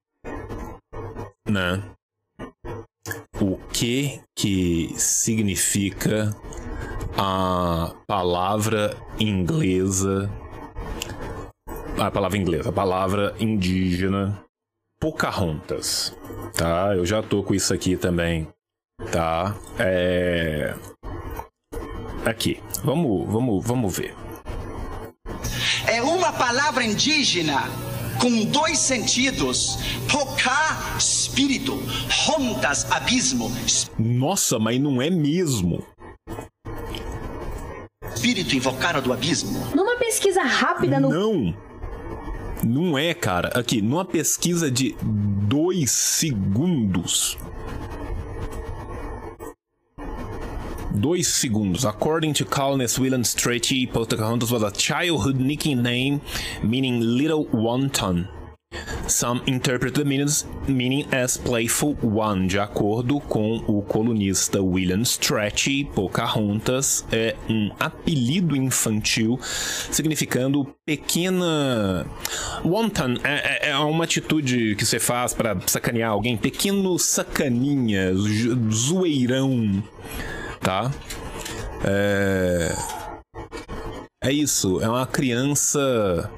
né? O que que significa a palavra inglesa, a palavra inglesa, a palavra indígena Pocahontas, tá? Eu já tô com isso aqui também, tá? É... Aqui, vamos, vamos, vamos ver. É uma palavra indígena com dois sentidos. Pocá, espírito. Hontas, abismo. Nossa, mas não é mesmo. Espírito invocado do abismo. Numa pesquisa rápida no Não. Não é, cara. Aqui, numa pesquisa de dois segundos. Dois segundos. According to columnist William Strachey, Pocahontas was a childhood nickname meaning little wanton. Some interpret the meanings, meaning as playful one. De acordo com o colunista William Strachey, Pocahontas é um apelido infantil significando pequena... Wanton é, é uma atitude que você faz para sacanear alguém. Pequeno sacaninha, zoeirão, tá? É... É isso, é uma criança...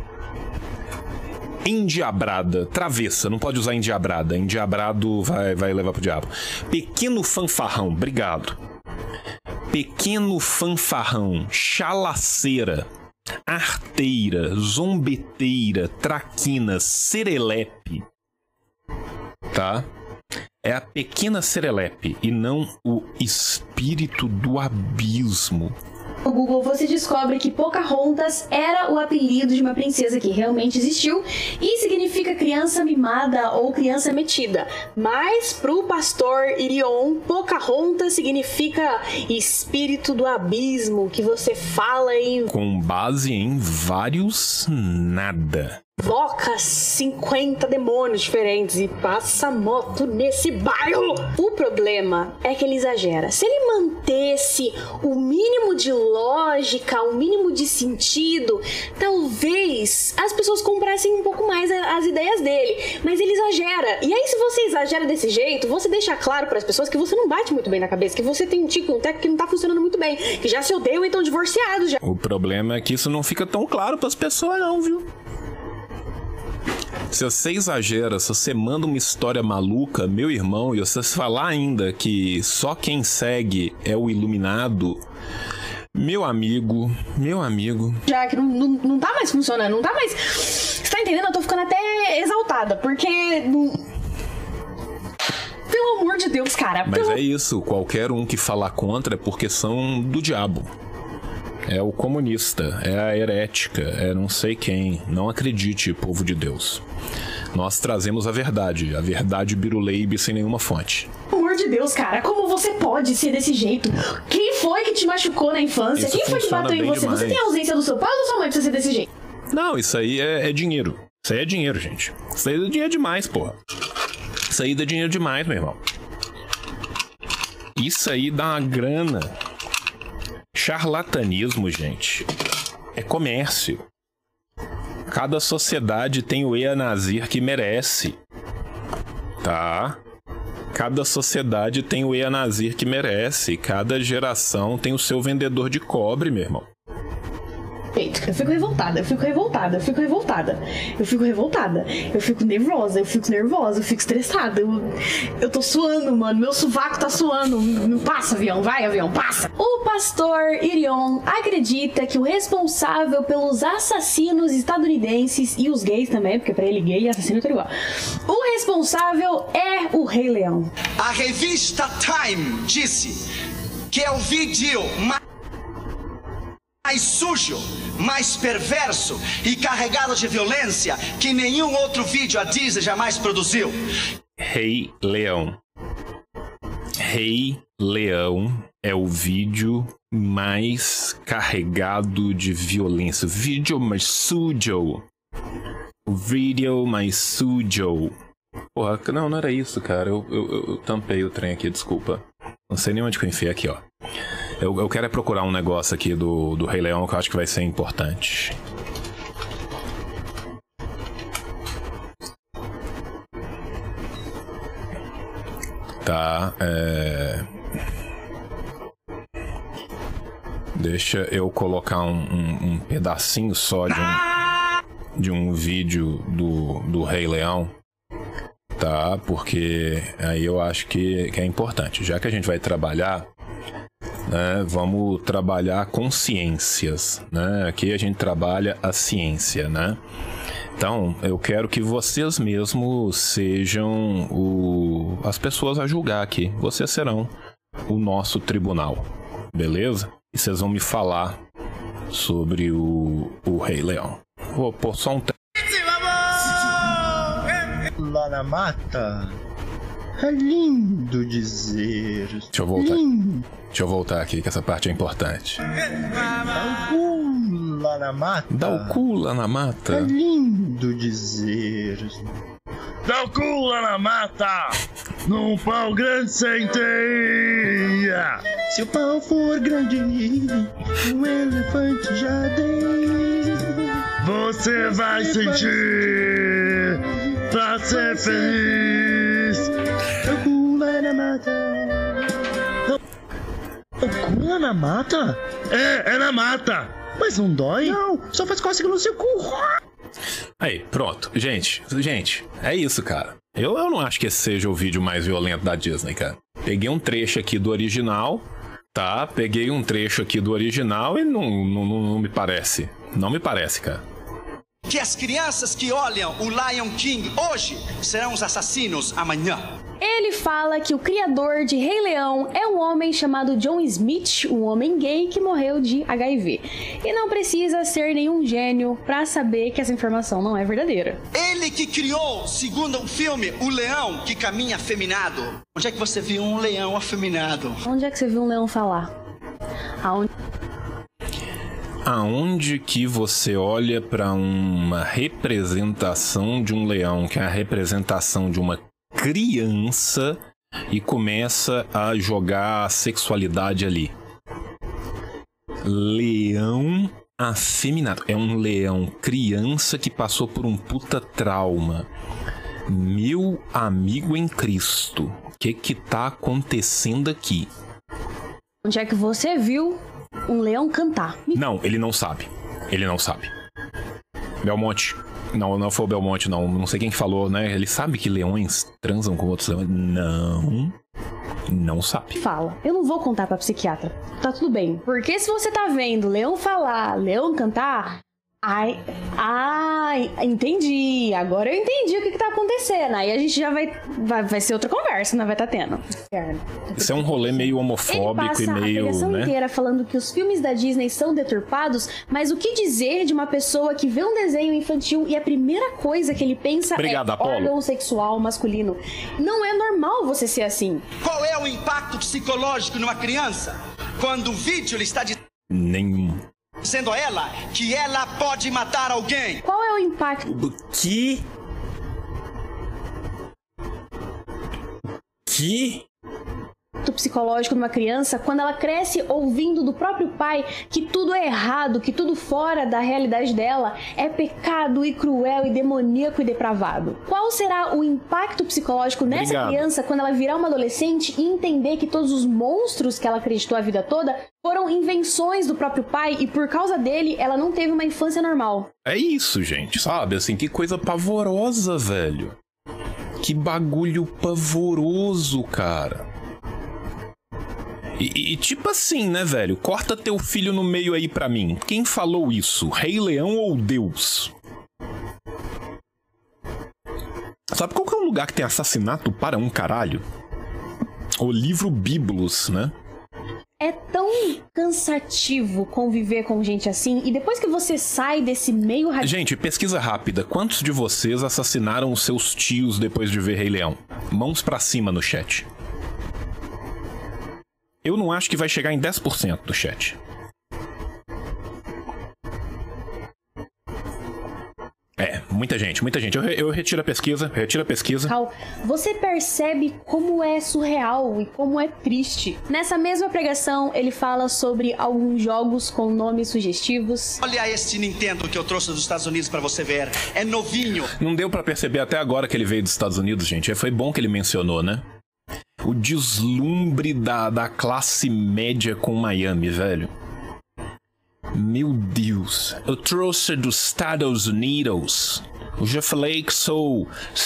endiabrada, travessa, não pode usar endiabrada, endiabrado vai, vai levar pro diabo. Pequeno fanfarrão, obrigado. Pequeno fanfarrão, chalaceira, arteira, zombeteira, traquina, serelepe, tá? é a pequena Serelepe e não o espírito do abismo. No Google você descobre que Pocahontas era o apelido de uma princesa que realmente existiu e significa criança mimada ou criança metida. Mas pro pastor Irion, Pocahontas significa espírito do abismo, que você fala em... Com base em vários nada. Invoca cinquenta demônios diferentes e passa moto nesse bairro. O problema é que ele exagera. Se ele mantesse o mínimo de lógica, o mínimo de sentido, talvez as pessoas comprassem um pouco mais as ideias dele. Mas ele exagera. E aí, se você exagera desse jeito, você deixa claro para as pessoas que você não bate muito bem na cabeça, que você tem um tico, um teco que não tá funcionando muito bem, que já se odeiam e estão divorciados já. O problema é que isso não fica tão claro para as pessoas não, viu? Se você exagera, se você manda uma história maluca, meu irmão, e você falar ainda que só quem segue é o iluminado, meu amigo, meu amigo... Já que não, não, não tá mais funcionando, não tá mais... Você tá entendendo? Eu tô ficando até exaltada, porque... Não... Pelo amor de Deus, cara. Mas pelo... é isso, qualquer um que falar contra é porque são do diabo. É o comunista, é a herética, é não sei quem. Não acredite, povo de Deus. Nós trazemos a verdade, a verdade biruleibe sem nenhuma fonte. Pelo amor de Deus, cara, como você pode ser desse jeito? Quem foi que te machucou na infância? Isso Quem foi que bateu em você? demais. Você tem a ausência do seu pai ou da sua mãe pra você ser desse jeito? Não, isso aí é, é dinheiro. Isso aí é dinheiro, gente. Isso aí é dinheiro demais, porra. Isso aí dá dinheiro demais, meu irmão. Isso aí dá uma grana. Charlatanismo, gente, é comércio. Cada sociedade tem o Ea Nazir que merece, tá? Cada sociedade tem o Ea Nazir que merece. Cada geração tem o seu vendedor de cobre, meu irmão. Eu fico revoltada, eu fico revoltada, eu fico revoltada, eu fico revoltada, eu fico nervosa, eu fico nervosa, eu fico estressada, eu, eu tô suando, mano, meu sovaco tá suando, passa avião, vai avião, passa. O pastor Irion acredita que o responsável pelos assassinos estadunidenses e os gays também, porque pra ele gay e assassino é tudo igual, o responsável é o Rei Leão. A revista Time disse que é o vídeo mais mais sujo, mais perverso e carregado de violência que nenhum outro vídeo a Disney jamais produziu. Rei Leão. Rei Leão é o vídeo mais carregado de violência. Vídeo mais sujo. O vídeo mais sujo. Porra, não, não era isso, cara. Eu, eu, eu tampei o trem aqui, desculpa. Não sei nem onde que eu enfiei aqui, ó. Eu, eu quero é procurar um negócio aqui do, do Rei Leão que eu acho que vai ser importante. Tá, é... Deixa eu colocar um, um, um pedacinho só de um, de um vídeo do, do Rei Leão. Tá, porque aí eu acho que, que é importante. Já que a gente vai trabalhar... Né, vamos trabalhar com ciências, né? Aqui a gente trabalha a ciência, né? Então, eu quero que vocês mesmos sejam o... as pessoas a julgar aqui. Vocês serão o nosso tribunal, beleza? E vocês vão me falar sobre o, o Rei Leão. Vou pôr só um... Lá na mata, é lindo dizer. Deixa eu voltar. Lindo. Deixa eu voltar aqui, que essa parte é importante. Dá o cu lá na mata. Dá o cu lá na mata. É lindo dizer. Dá o cu lá na mata. Num pau grande sem teia. Se o pau for grande, um elefante já dei. Você vai sentir pra ser feliz. Dá o cu lá na mata. O cu lá na mata? É, é na mata. Mas não dói? Não, só faz cócega no seu cu. Aí, pronto. Gente, gente, é isso, cara. Eu, eu não acho que esse seja o vídeo mais violento da Disney, cara. Peguei um trecho aqui do original, tá? Peguei um trecho aqui do original e não, não, não, não me parece. Não me parece, cara. que as crianças que olham o Lion King hoje serão os assassinos amanhã. Ele fala que o criador de Rei Leão é um homem chamado John Smith, um homem gay que morreu de H I V. E não precisa ser nenhum gênio pra saber que essa informação não é verdadeira. Ele que criou, segundo o filme, o leão que caminha afeminado. Onde é que você viu um leão afeminado? Onde é que você viu um leão falar? Aonde... Aonde que você olha pra uma representação de um leão, que é a representação de uma criança, e começa a jogar a sexualidade ali? Leão afeminado. É um leão criança que passou por um puta trauma. Meu amigo em Cristo, o que que tá acontecendo aqui? Onde é que você viu um leão cantar? Não, ele não sabe. Ele não sabe. Belmonte. Não, não foi o Belmonte, não. Não sei quem que falou, né? Ele sabe que leões transam com outros leões? Não. Não sabe. Fala. Eu não vou contar pra psiquiatra. Tá tudo bem. Porque se você tá vendo leão falar, leão cantar... Ai, ai, entendi. Agora eu entendi o que, que tá acontecendo. Aí a gente já vai, vai, vai ser outra conversa, não vai tá tendo. Isso é um rolê meio homofóbico e meio, Ele passa a pregação né? inteira falando que os filmes da Disney são deturpados, mas o que dizer de uma pessoa que vê um desenho infantil e a primeira coisa que ele pensa Obrigado, é Apolo. órgão sexual masculino? Não é normal você ser assim. Qual é o impacto psicológico numa criança quando o vídeo lhe está Nenhum. dizendo a ela que ela pode matar alguém? Qual é o impacto Que? Que? psicológico numa criança quando ela cresce ouvindo do próprio pai que tudo é errado, que tudo fora da realidade dela é pecado e cruel e demoníaco e depravado? Qual será o impacto psicológico nessa Obrigado. criança quando ela virar uma adolescente e entender que todos os monstros que ela acreditou a vida toda foram invenções do próprio pai e por causa dele ela não teve uma infância normal? É isso, gente, sabe? Assim, que coisa pavorosa, velho. Que bagulho pavoroso, cara. E, e tipo assim, né, velho? Corta teu filho no meio aí pra mim. Quem falou isso? Rei Leão ou Deus? Sabe qual que é um lugar que tem assassinato para um caralho? O livro Biblos, né? É tão cansativo conviver com gente assim, e depois que você sai desse meio radical... Gente, pesquisa rápida. Quantos de vocês assassinaram os seus tios depois de ver Rei Leão? Mãos pra cima no chat. Eu não acho que vai chegar em dez por cento do chat. É, muita gente, muita gente. Eu, re- eu retiro a pesquisa, retiro a pesquisa. Você percebe como é surreal e como é triste. Nessa mesma pregação, ele fala sobre alguns jogos com nomes sugestivos. Olha este Nintendo que eu trouxe dos Estados Unidos pra você ver. É novinho. Não deu pra perceber até agora que ele veio dos Estados Unidos, gente. Foi bom que ele mencionou, né? O deslumbre da, da classe média com Miami, velho. Meu Deus. Eu trouxe dos Estados Unidos. Eu já falei que sou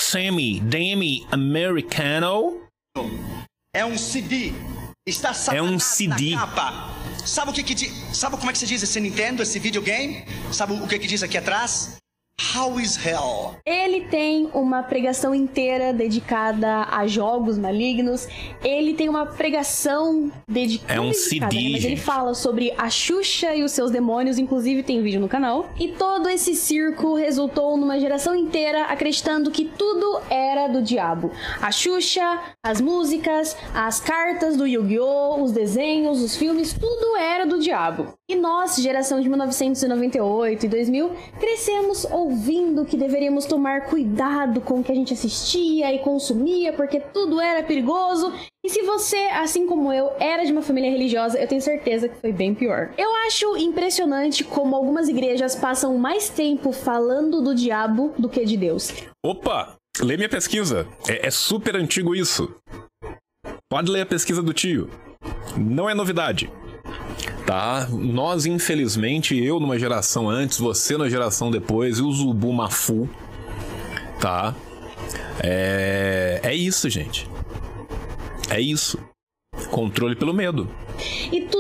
semi-demi-americano. É um C D. Está É um satanado C D. na capa. Sabe o que que diz? Sabe como é que se diz esse Nintendo, esse videogame? Sabe o que que diz aqui atrás? How is hell? Ele tem uma pregação inteira dedicada a jogos malignos. Ele tem uma pregação dedicada... É um C D, né? Mas ele gente. fala sobre a Xuxa e os seus demônios. Inclusive tem vídeo no canal. E todo esse circo resultou numa geração inteira acreditando que tudo era do diabo. A Xuxa, as músicas, as cartas do Yu-Gi-Oh!, os desenhos, os filmes, tudo era do diabo. E nós, geração de mil novecentos e noventa e oito e dois mil, crescemos ouvindo que deveríamos tomar cuidado com o que a gente assistia e consumia, porque tudo era perigoso. E se você, assim como eu, era de uma família religiosa, eu tenho certeza que foi bem pior. Eu acho impressionante como algumas igrejas passam mais tempo falando do diabo do que de Deus. Opa! Lê minha pesquisa. É, é super antigo isso. Pode ler a pesquisa do tio. Não é novidade. Tá? Nós, infelizmente, eu numa geração antes, você na geração depois, e o Zubu Mafu, tá? É... é isso, gente. É isso. Controle pelo medo. E tudo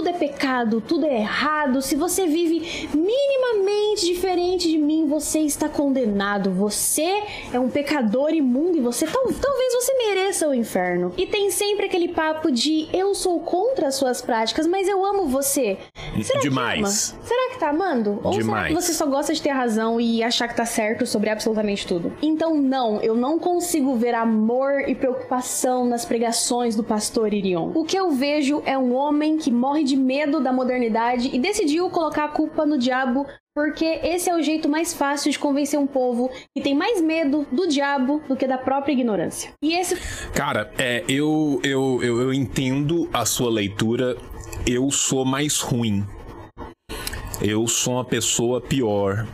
tudo é pecado, tudo é errado. Se você vive minimamente diferente de mim, você está condenado. Você é um pecador imundo e você tal, talvez você mereça o inferno. E tem sempre aquele papo de eu sou contra as suas práticas, mas eu amo você. Será Demais. que ama? Será que tá amando? Ou Demais. será que você só gosta de ter razão e achar que tá certo sobre absolutamente tudo? Então não, eu não consigo ver amor e preocupação nas pregações do pastor Irion. O que eu vejo é um homem que morre de medo da modernidade e decidiu colocar a culpa no diabo, porque esse é o jeito mais fácil de convencer um povo que tem mais medo do diabo do que da própria ignorância. E esse... Cara, é, eu, eu, eu, eu entendo a sua leitura. Eu sou mais ruim. Eu sou uma pessoa pior.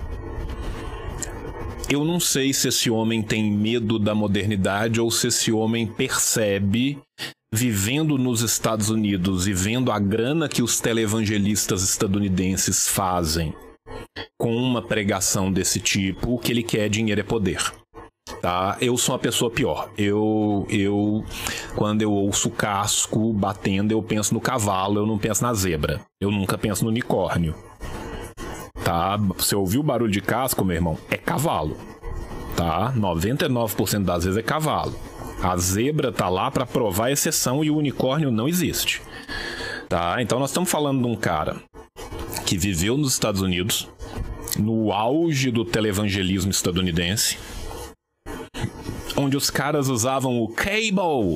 Eu não sei se esse homem tem medo da modernidade ou se esse homem percebe, vivendo nos Estados Unidos e vendo a grana que os televangelistas estadunidenses fazem com uma pregação desse tipo, o que ele quer é dinheiro e poder. Tá? Eu sou uma pessoa pior. Eu, eu, quando eu ouço o casco batendo, eu penso no cavalo, eu não penso na zebra. Eu nunca penso no unicórnio. Tá? Você ouviu o barulho de casco, meu irmão? É cavalo. Tá? noventa e nove por cento das vezes é cavalo. A zebra tá lá para provar a exceção e o unicórnio não existe. Tá? Então nós estamos falando de um cara que viveu nos Estados Unidos, no auge do televangelismo estadunidense, onde os caras usavam o cable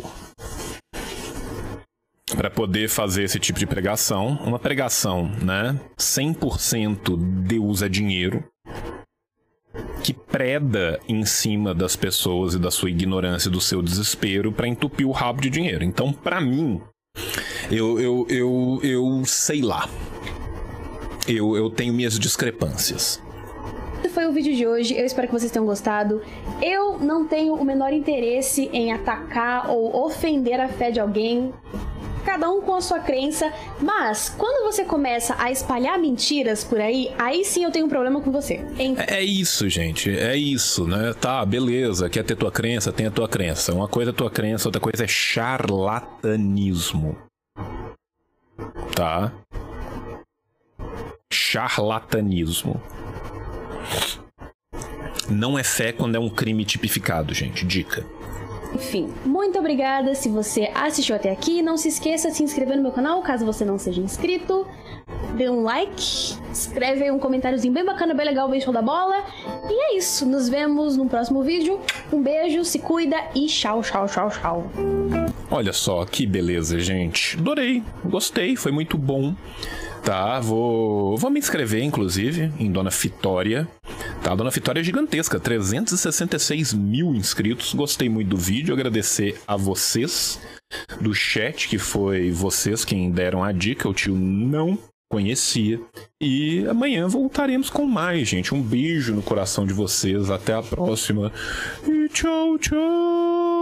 para poder fazer esse tipo de pregação. Uma pregação, né? cem por cento Deus é dinheiro, que preda em cima das pessoas e da sua ignorância e do seu desespero para entupir o rabo de dinheiro. Então, para mim, eu, eu, eu, eu sei lá. Eu, eu tenho minhas discrepâncias. Esse foi o vídeo de hoje, eu espero que vocês tenham gostado. Eu não tenho o menor interesse em atacar ou ofender a fé de alguém, cada um com a sua crença, mas quando você começa a espalhar mentiras por aí, aí sim eu tenho um problema com você. Em... É isso, gente, é isso, né? Tá, beleza, quer ter tua crença, tem a tua crença. Uma coisa é tua crença, outra coisa é charlatanismo. Tá? Charlatanismo. Não é fé quando é um crime tipificado, gente. Dica. Enfim, muito obrigada se você assistiu até aqui. Não se esqueça de se inscrever no meu canal, caso você não seja inscrito. Dê um like, escreve aí um comentáriozinho bem bacana, bem legal, bem show da bola. E é isso, nos vemos no próximo vídeo. Um beijo, se cuida e tchau, tchau, tchau, tchau. Olha só, que beleza, gente. Adorei, gostei, foi muito bom. Tá, vou, vou me inscrever, inclusive, em Dona Fitória. Tá, a Dona Fitória é gigantesca, trezentos e sessenta e seis mil inscritos. Gostei muito do vídeo, agradecer a vocês do chat, que foi vocês quem deram a dica, o tio não conhecia. E amanhã voltaremos com mais, gente. Um beijo no coração de vocês, até a próxima. E tchau, tchau!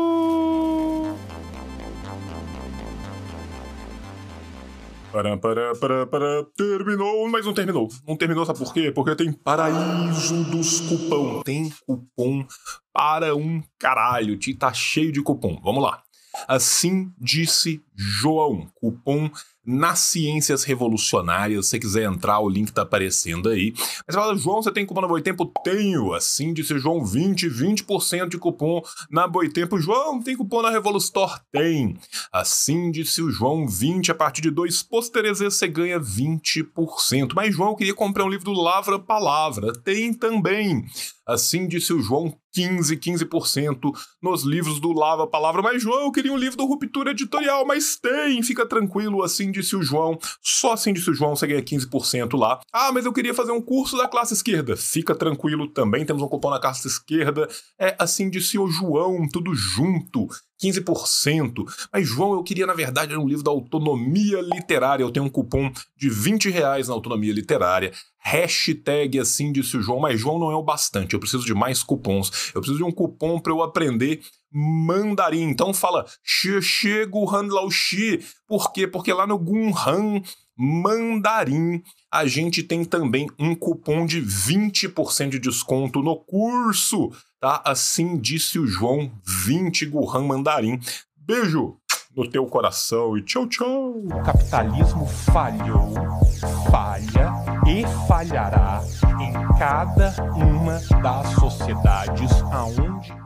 Pará, pará, pará, pará. Terminou, mas não terminou. Não terminou, sabe por quê? Porque tem paraíso dos cupom. Tem cupom para um caralho. Tá cheio de cupom. Vamos lá. Assim disse João. Cupom nas Ciências Revolucionárias. Se você quiser entrar, o link tá aparecendo aí. Mas você fala, João, você tem cupom na Boitempo? Tenho. Assim disse João, vinte, vinte por cento de cupom na Boitempo. João, tem cupom na Revolustore? Tem. Assim disse o João, vinte, a partir de dois pôsteres você ganha vinte por cento. Mas João, eu queria comprar um livro do Lavra Palavra. Tem também. Assim disse o João, quinze, quinze por cento nos livros do Lava Palavra. Mas João, eu queria um livro do Ruptura Editorial, mas tem, fica tranquilo, assim disse o João. Só assim disse o João, você ganha quinze por cento lá. Ah, mas eu queria fazer um curso da classe esquerda. Fica tranquilo também, temos um cupom na classe esquerda. É assim disse o João, tudo junto. quinze por cento. Mas, João, eu queria, na verdade, um livro da autonomia literária. Eu tenho um cupom de vinte reais na autonomia literária. Hashtag assim disse o João. Mas, João, não é o bastante. Eu preciso de mais cupons. Eu preciso de um cupom para eu aprender mandarim. Então, fala Xie Guhan Lao Xi. Por quê? Porque lá no Gunhan Mandarim a gente tem também um cupom de vinte por cento de desconto no curso. Tá? Assim disse o João, vinte Guhan Mandarim. Beijo! no teu coração e tchau, tchau. O capitalismo falhou, falha e falhará em cada uma das sociedades aonde